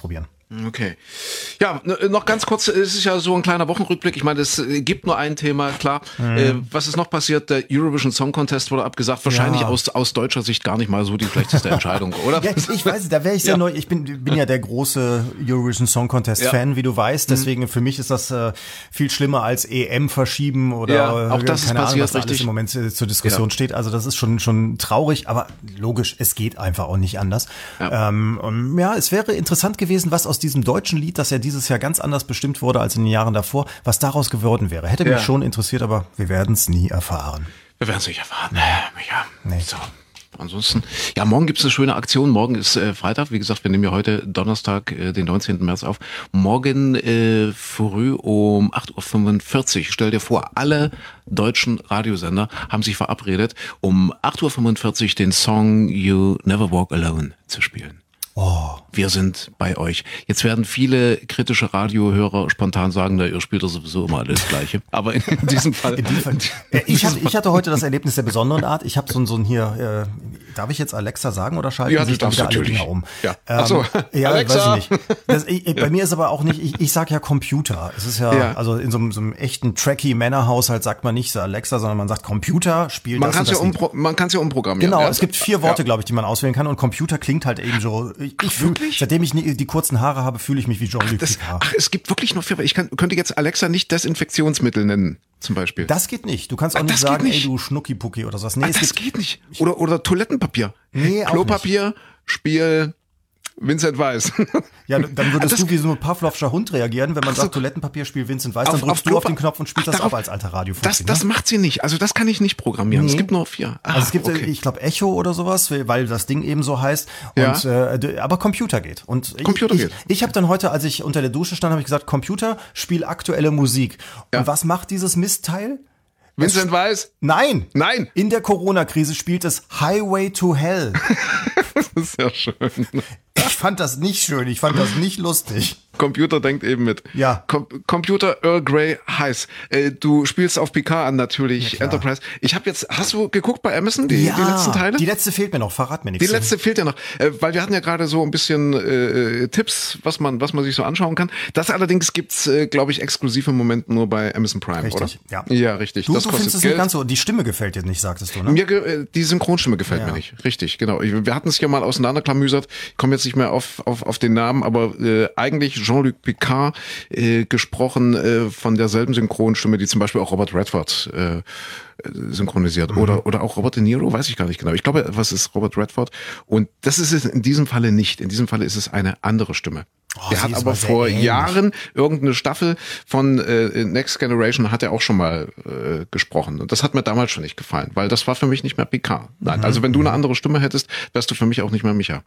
Speaker 2: Okay. Ja, noch ganz kurz, es ist ja so ein kleiner Wochenrückblick. Ich meine, es gibt nur ein Thema, klar. Mhm. Äh, was ist noch passiert? Der Eurovision Song Contest wurde abgesagt. Wahrscheinlich ja. aus, aus deutscher Sicht gar nicht mal so die schlechteste Entscheidung, oder?
Speaker 3: Ja, ich weiß, da wäre ich sehr ja. neu. Ich bin, bin ja der große Eurovision Song Contest ja. Fan, wie du weißt. Deswegen mhm. für mich ist das äh, viel schlimmer als E M verschieben oder
Speaker 2: ja, auch das
Speaker 3: keine
Speaker 2: ist passiert,
Speaker 3: Ahnung, was da
Speaker 2: richtig.
Speaker 3: alles im Moment äh, zur Diskussion ja. steht. Also das ist schon, schon traurig, aber logisch, es geht einfach auch nicht anders. Ja, ähm, um, ja es wäre interessant gewesen, was aus diesem deutschen Lied, das ja dieses Jahr ganz anders bestimmt wurde als in den Jahren davor, was daraus geworden wäre. Hätte mich ja. schon interessiert, aber wir werden es nie erfahren.
Speaker 2: Wir werden es nicht erfahren. Ja, nee. So. Ansonsten, ja, morgen gibt es eine schöne Aktion. Morgen ist äh, Freitag. Wie gesagt, wir nehmen ja heute Donnerstag, äh, den neunzehnten März auf. Morgen äh, früh um acht Uhr fünfundvierzig. Stell dir vor, alle deutschen Radiosender haben sich verabredet, um acht Uhr fünfundvierzig den Song You Never Walk Alone zu spielen. Oh. Wir sind bei euch. Jetzt werden viele kritische Radiohörer spontan sagen, na, ihr spielt doch sowieso immer alles Gleiche. Aber in diesem Fall. In diesem Fall.
Speaker 3: Ich, hatte, ich hatte heute das Erlebnis der besonderen Art. Ich habe so, so ein hier, äh, darf ich jetzt Alexa sagen oder schalten
Speaker 2: ja,
Speaker 3: sich dann wieder alle Dinger um?
Speaker 2: Ja. Ähm, Ach so.
Speaker 3: Ja,
Speaker 2: Alexa.
Speaker 3: weiß ich nicht. Das, ich, bei ja. mir ist aber auch nicht, ich, ich sag ja Computer. Es ist ja, ja. also in so einem, so einem echten tracky Männerhaushalt sagt man nicht so Alexa, sondern man sagt Computer, spielt
Speaker 2: man
Speaker 3: das
Speaker 2: kann's
Speaker 3: und das
Speaker 2: ja umpro- Man kann es ja umprogrammieren.
Speaker 3: Genau,
Speaker 2: ja.
Speaker 3: es gibt vier Worte, ja. glaube ich, die man auswählen kann und Computer klingt halt eben so. Ich, ich fühl, seitdem ich die, die kurzen Haare habe, fühle ich mich wie Jean-Luc Picard.
Speaker 2: Ach, es gibt wirklich noch vier. Ich kann, könnte jetzt Alexa nicht Desinfektionsmittel nennen, zum Beispiel.
Speaker 3: Das geht nicht. Du kannst auch ach, nicht sagen, nicht. Ey, du Schnucki-Pucki oder sowas. Nee,
Speaker 2: ach,
Speaker 3: es
Speaker 2: das
Speaker 3: gibt,
Speaker 2: geht nicht. Oder, oder Toilettenpapier.
Speaker 3: Nee,
Speaker 2: Klopapier, Spiel, Vincent Weiss.
Speaker 3: Ja, dann würdest ach, du wie so ein Pavlovscher Hund reagieren, wenn man so, sagt, Toilettenpapier, Spiel Vincent Weiss, dann drückst auf du auf den Knopf und spielst ach, das darauf, ab als alter Radiofunktion.
Speaker 2: Das, das macht sie nicht. Also das kann ich nicht programmieren. Nee. Es gibt nur vier. Ach,
Speaker 3: also es gibt,
Speaker 2: okay.
Speaker 3: ich glaube, Echo oder sowas, weil das Ding eben so heißt. Und, ja. äh, aber Computer geht. Und
Speaker 2: Computer
Speaker 3: ich,
Speaker 2: geht.
Speaker 3: Ich, ich habe dann heute, als ich unter der Dusche stand, habe ich gesagt, Computer, spiel aktuelle Musik. Ja. Und was macht dieses Mistteil?
Speaker 2: Vincent Weiss?
Speaker 3: Nein.
Speaker 2: Nein.
Speaker 3: In der Corona-Krise spielt es Highway to Hell.
Speaker 2: Das ist ja schön.
Speaker 3: Ich fand das nicht schön, ich fand das nicht lustig.
Speaker 2: Computer denkt eben mit.
Speaker 3: Ja.
Speaker 2: Com- Computer Earl Grey heiß. Äh, du spielst auf Picard an natürlich, ja, Enterprise. Ich habe jetzt, hast du geguckt bei Amazon, die,
Speaker 3: ja,
Speaker 2: die letzten Teile?
Speaker 3: Die letzte fehlt mir noch, verrat mir nichts.
Speaker 2: Die letzte fehlt ja noch, äh, weil wir hatten ja gerade so ein bisschen äh, Tipps, was man was man sich so anschauen kann. Das allerdings gibt's, äh, glaube ich, exklusiv im Moment nur bei Amazon Prime,
Speaker 3: richtig,
Speaker 2: oder?
Speaker 3: Ja,
Speaker 2: ja richtig.
Speaker 3: Du,
Speaker 2: das
Speaker 3: du
Speaker 2: kostet
Speaker 3: findest es
Speaker 2: Geld.
Speaker 3: nicht ganz so, die Stimme gefällt dir nicht, sagtest du, ne?
Speaker 2: Mir, äh, die Synchronstimme gefällt
Speaker 3: ja.
Speaker 2: mir nicht, richtig, genau. Wir hatten es ja mal auseinanderklamüsert, ich komme jetzt nicht mehr auf, auf, auf den Namen, aber äh, eigentlich Jean-Luc Picard Äh, gesprochen äh, von derselben Synchronstimme, die zum Beispiel auch Robert Redford äh, synchronisiert. Mhm. Oder oder auch Robert De Niro, weiß ich gar nicht genau. Ich glaube, was ist Robert Redford? Und das ist es in diesem Falle nicht. In diesem Falle ist es eine andere Stimme. Oh, der hat aber vor ähnlich. Jahren irgendeine Staffel von äh, Next Generation hat er auch schon mal äh, gesprochen. Und das hat mir damals schon nicht gefallen, weil das war für mich nicht mehr Picard. Nein, mhm. also wenn du eine andere Stimme hättest, wärst du für mich auch nicht mehr Micha.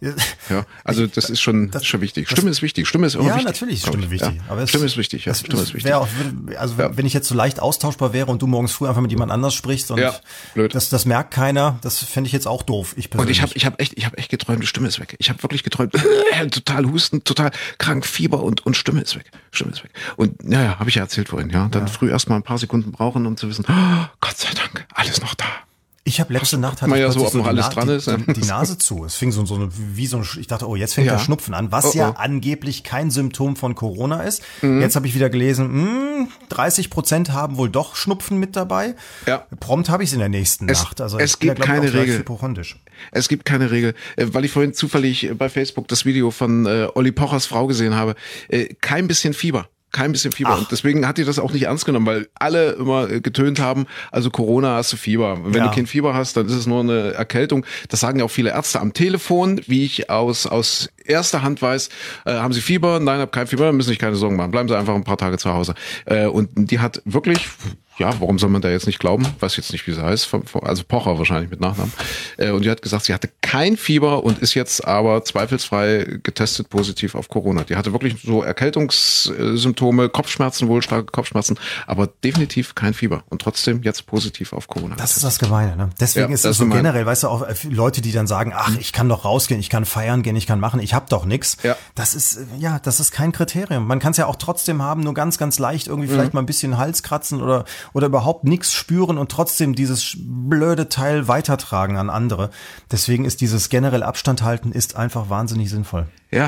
Speaker 2: Ja, also das ist schon, das, schon wichtig. Stimme ist wichtig. Stimme ist immer
Speaker 3: ja,
Speaker 2: wichtig.
Speaker 3: Ja, natürlich ist Stimme wichtig.
Speaker 2: Ja.
Speaker 3: Aber es,
Speaker 2: Stimme ist wichtig. Ja.
Speaker 3: Es,
Speaker 2: Stimme ist wichtig.
Speaker 3: Auch, also ja. wenn ich jetzt so leicht austauschbar wäre und du morgens früh einfach mit jemand anders sprichst und
Speaker 2: ja, blöd.
Speaker 3: Das, das merkt keiner, das fände ich jetzt auch doof. Ich
Speaker 2: und ich habe ich hab echt, ich hab echt geträumt, die Stimme ist weg. Ich habe wirklich geträumt, total husten, total krank, Fieber und, und Stimme ist weg. Stimme ist weg. Und naja, habe ich ja erzählt vorhin, ja. Dann ja. früh erst mal ein paar Sekunden brauchen, um zu wissen, oh, Gott sei Dank, alles noch da.
Speaker 3: Ich habe letzte Nacht hatte ich
Speaker 2: ja so,
Speaker 3: so
Speaker 2: noch
Speaker 3: die,
Speaker 2: alles
Speaker 3: Na-
Speaker 2: dran ist,
Speaker 3: die, die, die Nase zu. Es fing so, so eine, wie so ein, ich dachte, oh, jetzt fängt
Speaker 2: ja.
Speaker 3: der Schnupfen an, was oh, oh. ja angeblich kein Symptom von Corona ist. Mhm. Jetzt habe ich wieder gelesen, mh, dreißig Prozent haben wohl doch Schnupfen mit dabei.
Speaker 2: Ja.
Speaker 3: Prompt habe ich es in der nächsten
Speaker 2: es,
Speaker 3: Nacht. Also
Speaker 2: es
Speaker 3: ich bin
Speaker 2: gibt
Speaker 3: ja,
Speaker 2: keine
Speaker 3: ich, auch
Speaker 2: Regel.
Speaker 3: hypochondisch.
Speaker 2: Es gibt keine Regel, weil ich vorhin zufällig bei Facebook das Video von äh, Olli Pochers Frau gesehen habe. Äh, kein bisschen Fieber. Kein bisschen Fieber. Ach. Und deswegen hat die das auch nicht ernst genommen, weil alle immer getönt haben, also Corona hast du Fieber. Wenn ja. du kein Fieber hast, dann ist es nur eine Erkältung. Das sagen ja auch viele Ärzte am Telefon, wie ich aus aus erster Hand weiß. Äh, haben Sie Fieber? Nein, hab kein Fieber, dann müssen Sie sich keine Sorgen machen. Bleiben Sie einfach ein paar Tage zu Hause. Äh, und die hat wirklich, ja, warum soll man da jetzt nicht glauben? Weiß jetzt nicht, wie sie heißt. Also Pocher wahrscheinlich mit Nachnamen. Äh, und die hat gesagt, sie hatte kein Fieber und ist jetzt aber zweifelsfrei getestet positiv auf Corona. Die hatte wirklich so Erkältungssymptome, Kopfschmerzen, wohl starke Kopfschmerzen, aber definitiv kein Fieber und trotzdem jetzt positiv auf Corona.
Speaker 3: Das ist das Gemeine, ne? Deswegen ja, ist es so gemein. Generell, weißt du, auch Leute, die dann sagen, ach, ich kann doch rausgehen, ich kann feiern gehen, ich kann machen, ich hab doch nix.
Speaker 2: Ja.
Speaker 3: Das ist, ja, das ist kein Kriterium. Man kann es ja auch trotzdem haben, nur ganz, ganz leicht irgendwie mhm. vielleicht mal ein bisschen Hals kratzen oder oder überhaupt nichts spüren und trotzdem dieses blöde Teil weitertragen an andere. Deswegen ist dieses generell Abstand halten ist einfach wahnsinnig sinnvoll.
Speaker 2: Ja,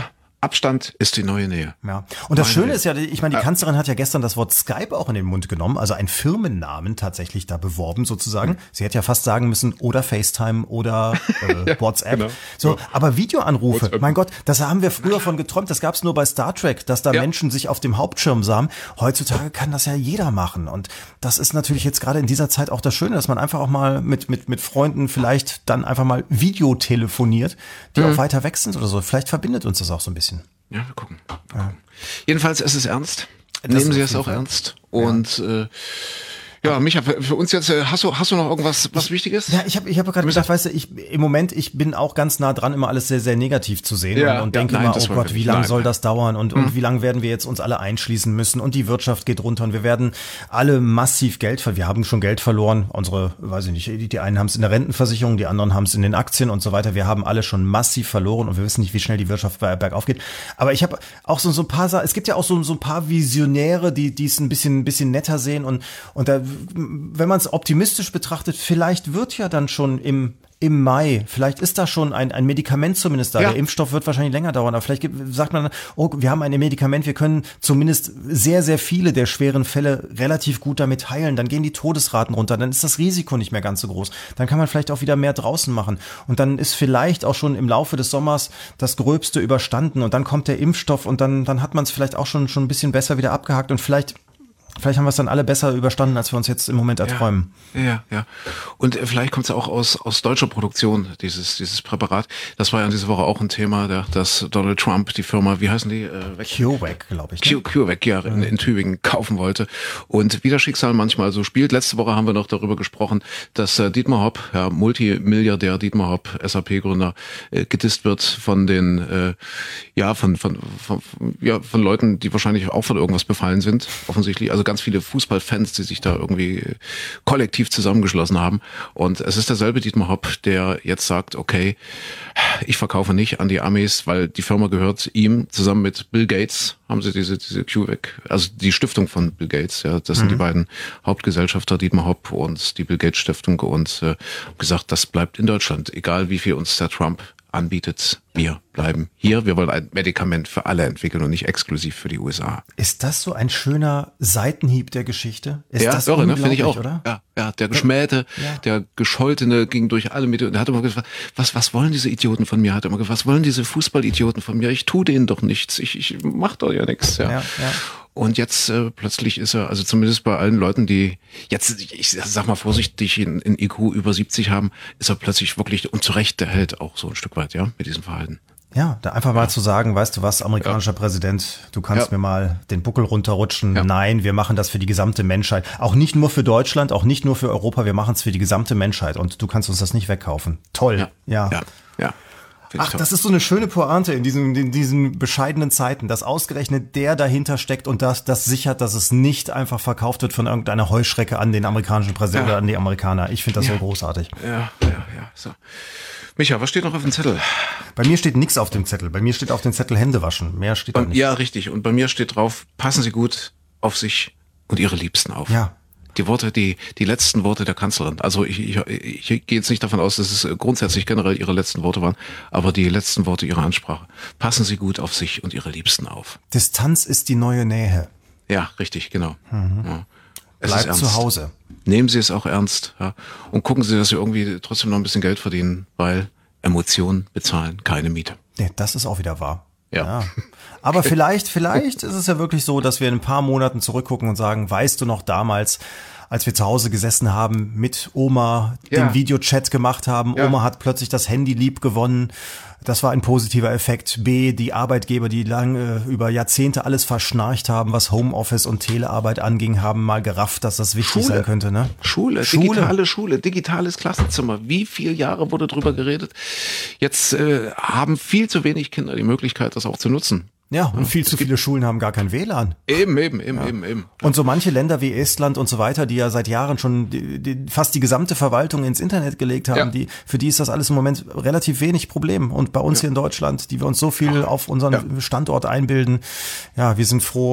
Speaker 2: Abstand ist die neue Nähe.
Speaker 3: Ja. Und das
Speaker 2: Meine
Speaker 3: Schöne
Speaker 2: Nähe.
Speaker 3: ist ja, ich meine, die Kanzlerin hat ja gestern das Wort Skype auch in den Mund genommen, also einen Firmennamen tatsächlich da beworben sozusagen. Sie hätte ja fast sagen müssen, oder FaceTime oder äh, ja, WhatsApp. Genau. So, aber Videoanrufe, WhatsApp. Mein Gott, das haben wir früher von geträumt. Das gab es nur bei Star Trek, dass da ja. Menschen sich auf dem Hauptschirm sahen. Heutzutage kann das ja jeder machen. Und das ist natürlich jetzt gerade in dieser Zeit auch das Schöne, dass man einfach auch mal mit, mit, mit Freunden vielleicht dann einfach mal Videotelefoniert, die mhm. auch weiter weg sind oder so. Vielleicht verbindet uns das auch so ein bisschen.
Speaker 2: Ja, wir gucken. Wir gucken. Ja. Jedenfalls, es ist ernst. Das Nehmen Sie es auch Fall. ernst. Und ja. äh, Ja, Micha, für, für uns jetzt, hast du, hast du noch irgendwas was Wichtiges?
Speaker 3: Ja, ich habe ich hab gerade gedacht, weißt du, ich, im Moment, ich bin auch ganz nah dran, immer alles sehr, sehr negativ zu sehen ja, und, und ja, denke nein, immer, oh Gott, wie lange soll das dauern und, mhm. und wie lange werden wir jetzt uns alle einschließen müssen und die Wirtschaft geht runter und wir werden alle massiv Geld verlieren. Wir haben schon Geld verloren, unsere, weiß ich nicht, die, die einen haben es in der Rentenversicherung, die anderen haben es in den Aktien und so weiter. Wir haben alle schon massiv verloren und wir wissen nicht, wie schnell die Wirtschaft bergauf geht. Aber ich habe auch so, so ein paar, es gibt ja auch so, so ein paar Visionäre, die die es ein bisschen, ein bisschen netter sehen und, und da, wenn man es optimistisch betrachtet, vielleicht wird ja dann schon im im Mai, vielleicht ist da schon ein, ein Medikament zumindest da. Ja. Der Impfstoff wird wahrscheinlich länger dauern, aber vielleicht gibt, sagt man dann, oh, wir haben ein Medikament, wir können zumindest sehr, sehr viele der schweren Fälle relativ gut damit heilen. Dann gehen die Todesraten runter, dann ist das Risiko nicht mehr ganz so groß. Dann kann man vielleicht auch wieder mehr draußen machen. Und dann ist vielleicht auch schon im Laufe des Sommers das Gröbste überstanden und dann kommt der Impfstoff und dann, dann hat man es vielleicht auch schon, schon ein bisschen besser wieder abgehakt und vielleicht Vielleicht haben wir es dann alle besser überstanden, als wir uns jetzt im Moment erträumen.
Speaker 2: Ja, ja. ja. Und vielleicht kommt es ja auch aus aus deutscher Produktion, dieses dieses Präparat. Das war ja in dieser Woche auch ein Thema, der, dass Donald Trump die Firma, wie heißen die? Äh,
Speaker 3: CureVac, glaube ich. Ne?
Speaker 2: CureVac, ja, in, in Tübingen kaufen wollte. Und wie das Schicksal manchmal so spielt. Letzte Woche haben wir noch darüber gesprochen, dass äh, Dietmar Hopp, ja, Multimilliardär Dietmar Hopp, S A P-Gründer, äh, gedisst wird von den, äh, ja, von, von, von, ja, von Leuten, die wahrscheinlich auch von irgendwas befallen sind, offensichtlich. Also ganz viele Fußballfans, die sich da irgendwie kollektiv zusammengeschlossen haben. Und es ist derselbe Dietmar Hopp, der jetzt sagt, okay, ich verkaufe nicht an die Amis, weil die Firma gehört ihm. Zusammen mit Bill Gates haben sie diese diese CureVac, also die Stiftung von Bill Gates. Ja, das sind mhm. die beiden Hauptgesellschafter, Dietmar Hopp und die Bill Gates Stiftung. Und äh, gesagt, das bleibt in Deutschland, egal wie viel uns der Trump anbietet. Wir bleiben hier. Wir wollen ein Medikament für alle entwickeln und nicht exklusiv für die U S A.
Speaker 3: Ist das so ein schöner Seitenhieb der Geschichte? Ist
Speaker 2: ja,
Speaker 3: das
Speaker 2: irre, ne? Finde ich auch.
Speaker 3: Oder?
Speaker 2: Ja, ja, der Geschmähte, ja. der Gescholtene ging durch alle Medien. Er hat immer gesagt, was, was wollen diese Idioten von mir? Hat immer gesagt, was wollen diese Fußballidioten von mir? Ich tue denen doch nichts. Ich, ich mach doch ja nichts. Ja. Ja, ja. Und jetzt äh, plötzlich ist er, also zumindest bei allen Leuten, die jetzt, ich sag mal vorsichtig, in, in I Q über siebzig haben, ist er plötzlich wirklich, und zu Recht, der Held auch so ein Stück weit, ja, mit diesem Verhalten.
Speaker 3: Ja, da einfach mal ja. zu sagen, weißt du was, amerikanischer ja. Präsident, du kannst ja. mir mal den Buckel runterrutschen. Ja. Nein, wir machen das für die gesamte Menschheit. Auch nicht nur für Deutschland, auch nicht nur für Europa, wir machen es für die gesamte Menschheit und du kannst uns das nicht wegkaufen. Toll. Ja. Ja. ja. ja. Ach, das ist so eine schöne Pointe in diesen, in diesen bescheidenen Zeiten, dass ausgerechnet der dahinter steckt und das, das sichert, dass es nicht einfach verkauft wird von irgendeiner Heuschrecke an den amerikanischen Präsidenten ja. oder an die Amerikaner. Ich finde das ja. so großartig.
Speaker 2: Ja, ja, ja. So. Micha, was steht noch auf dem Zettel?
Speaker 3: Bei mir steht nichts auf dem Zettel. Bei mir steht auf dem Zettel Hände waschen. Mehr steht da nicht.
Speaker 2: Ja, richtig. Und bei mir steht drauf, passen Sie gut auf sich und Ihre Liebsten auf.
Speaker 3: Ja.
Speaker 2: Die Worte, die, die letzten Worte der Kanzlerin. Also ich, ich, ich gehe jetzt nicht davon aus, dass es grundsätzlich generell ihre letzten Worte waren, aber die letzten Worte ihrer Ansprache. Passen Sie gut auf sich und Ihre Liebsten auf.
Speaker 3: Distanz ist die neue Nähe.
Speaker 2: Ja, richtig, genau.
Speaker 3: Mhm.
Speaker 2: Ja.
Speaker 3: Bleibt zu Hause.
Speaker 2: Nehmen Sie es auch ernst, ja. Und gucken Sie, dass Sie irgendwie trotzdem noch ein bisschen Geld verdienen, weil Emotionen bezahlen keine Miete.
Speaker 3: Nee, das ist auch wieder wahr.
Speaker 2: Ja.
Speaker 3: ja. Aber vielleicht, vielleicht ist es ja wirklich so, dass wir in ein paar Monaten zurückgucken und sagen, weißt du noch damals, als wir zu Hause gesessen haben, mit Oma
Speaker 2: ja.
Speaker 3: den Videochat gemacht haben. Ja. Oma hat plötzlich das Handy lieb gewonnen. Das war ein positiver Effekt. B, die Arbeitgeber, die lange über Jahrzehnte alles verschnarcht haben, was Homeoffice und Telearbeit anging, haben mal gerafft, dass das wichtig
Speaker 2: Schule.
Speaker 3: sein könnte. Ne?
Speaker 2: Schule, Schule, digitale Schule, digitales Klassenzimmer. Wie viele Jahre wurde drüber geredet? Jetzt äh, haben viel zu wenig Kinder die Möglichkeit, das auch zu nutzen.
Speaker 3: Ja, und viel zu viele Schulen haben gar kein W L A N.
Speaker 2: Eben, eben, eben,
Speaker 3: ja.
Speaker 2: eben, eben.
Speaker 3: Und so manche Länder wie Estland und so weiter, die ja seit Jahren schon die, die, fast die gesamte Verwaltung ins Internet gelegt haben, ja. die, für die ist das alles im Moment relativ wenig Problem. Und bei uns ja. hier in Deutschland, die wir uns so viel auf unseren ja. Standort einbilden, ja, wir sind froh,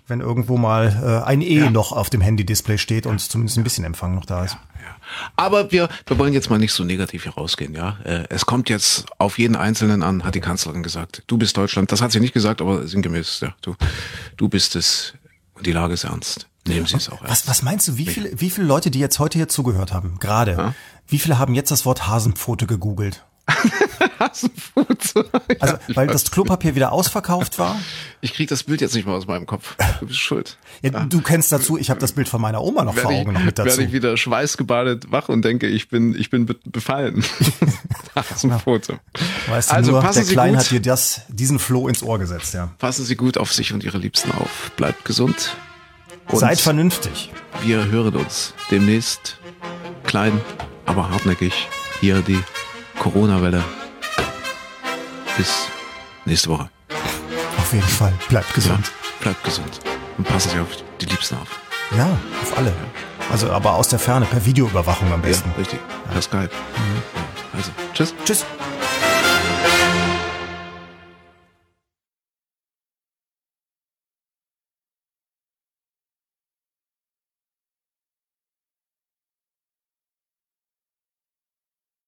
Speaker 3: wenn irgendwo mal äh, ein E ja. noch auf dem Handy-Display steht und zumindest ein bisschen Empfang noch da ist.
Speaker 2: Ja, ja. Aber wir, wir wollen jetzt mal nicht so negativ hier rausgehen, ja. Es kommt jetzt auf jeden Einzelnen an, hat die Kanzlerin gesagt. Du bist Deutschland. Das hat sie nicht gesagt, aber sinngemäß, ja. Du, du bist es und die Lage ist ernst. Nehmen Sie es auch ernst.
Speaker 3: Was, was meinst du, wie viele, wie viele Leute, die jetzt heute hier zugehört haben, gerade, ja? wie viele haben jetzt das Wort Hasenpfote gegoogelt?
Speaker 2: Hasenpfote.
Speaker 3: Also, weil das Klopapier wieder ausverkauft war?
Speaker 2: Ich krieg das Bild jetzt nicht mal aus meinem Kopf. Du bist schuld.
Speaker 3: Ja, ja. Du kennst dazu, ich habe das Bild von meiner Oma noch werd vor Augen
Speaker 2: ich,
Speaker 3: noch mit dazu.
Speaker 2: Werde ich wieder schweißgebadet wach und denke, ich bin, ich bin befallen. Hasenpfote.
Speaker 3: Weißt du, also, nur, der Klein hat dir das, diesen Floh ins Ohr gesetzt, ja.
Speaker 2: Passen Sie gut auf sich und Ihre Liebsten auf. Bleibt gesund.
Speaker 3: Und seid vernünftig.
Speaker 2: Wir hören uns demnächst, klein, aber hartnäckig, hier die Corona-Welle. Bis nächste Woche.
Speaker 3: Auf jeden Fall. Bleibt gesund.
Speaker 2: Ja, bleibt gesund. Und passen Sie auf die Liebsten auf.
Speaker 3: Ja, auf alle. Also aber aus der Ferne, per Videoüberwachung am besten.
Speaker 2: Ja, richtig. Per Skype. Mhm. Also, tschüss.
Speaker 3: Tschüss.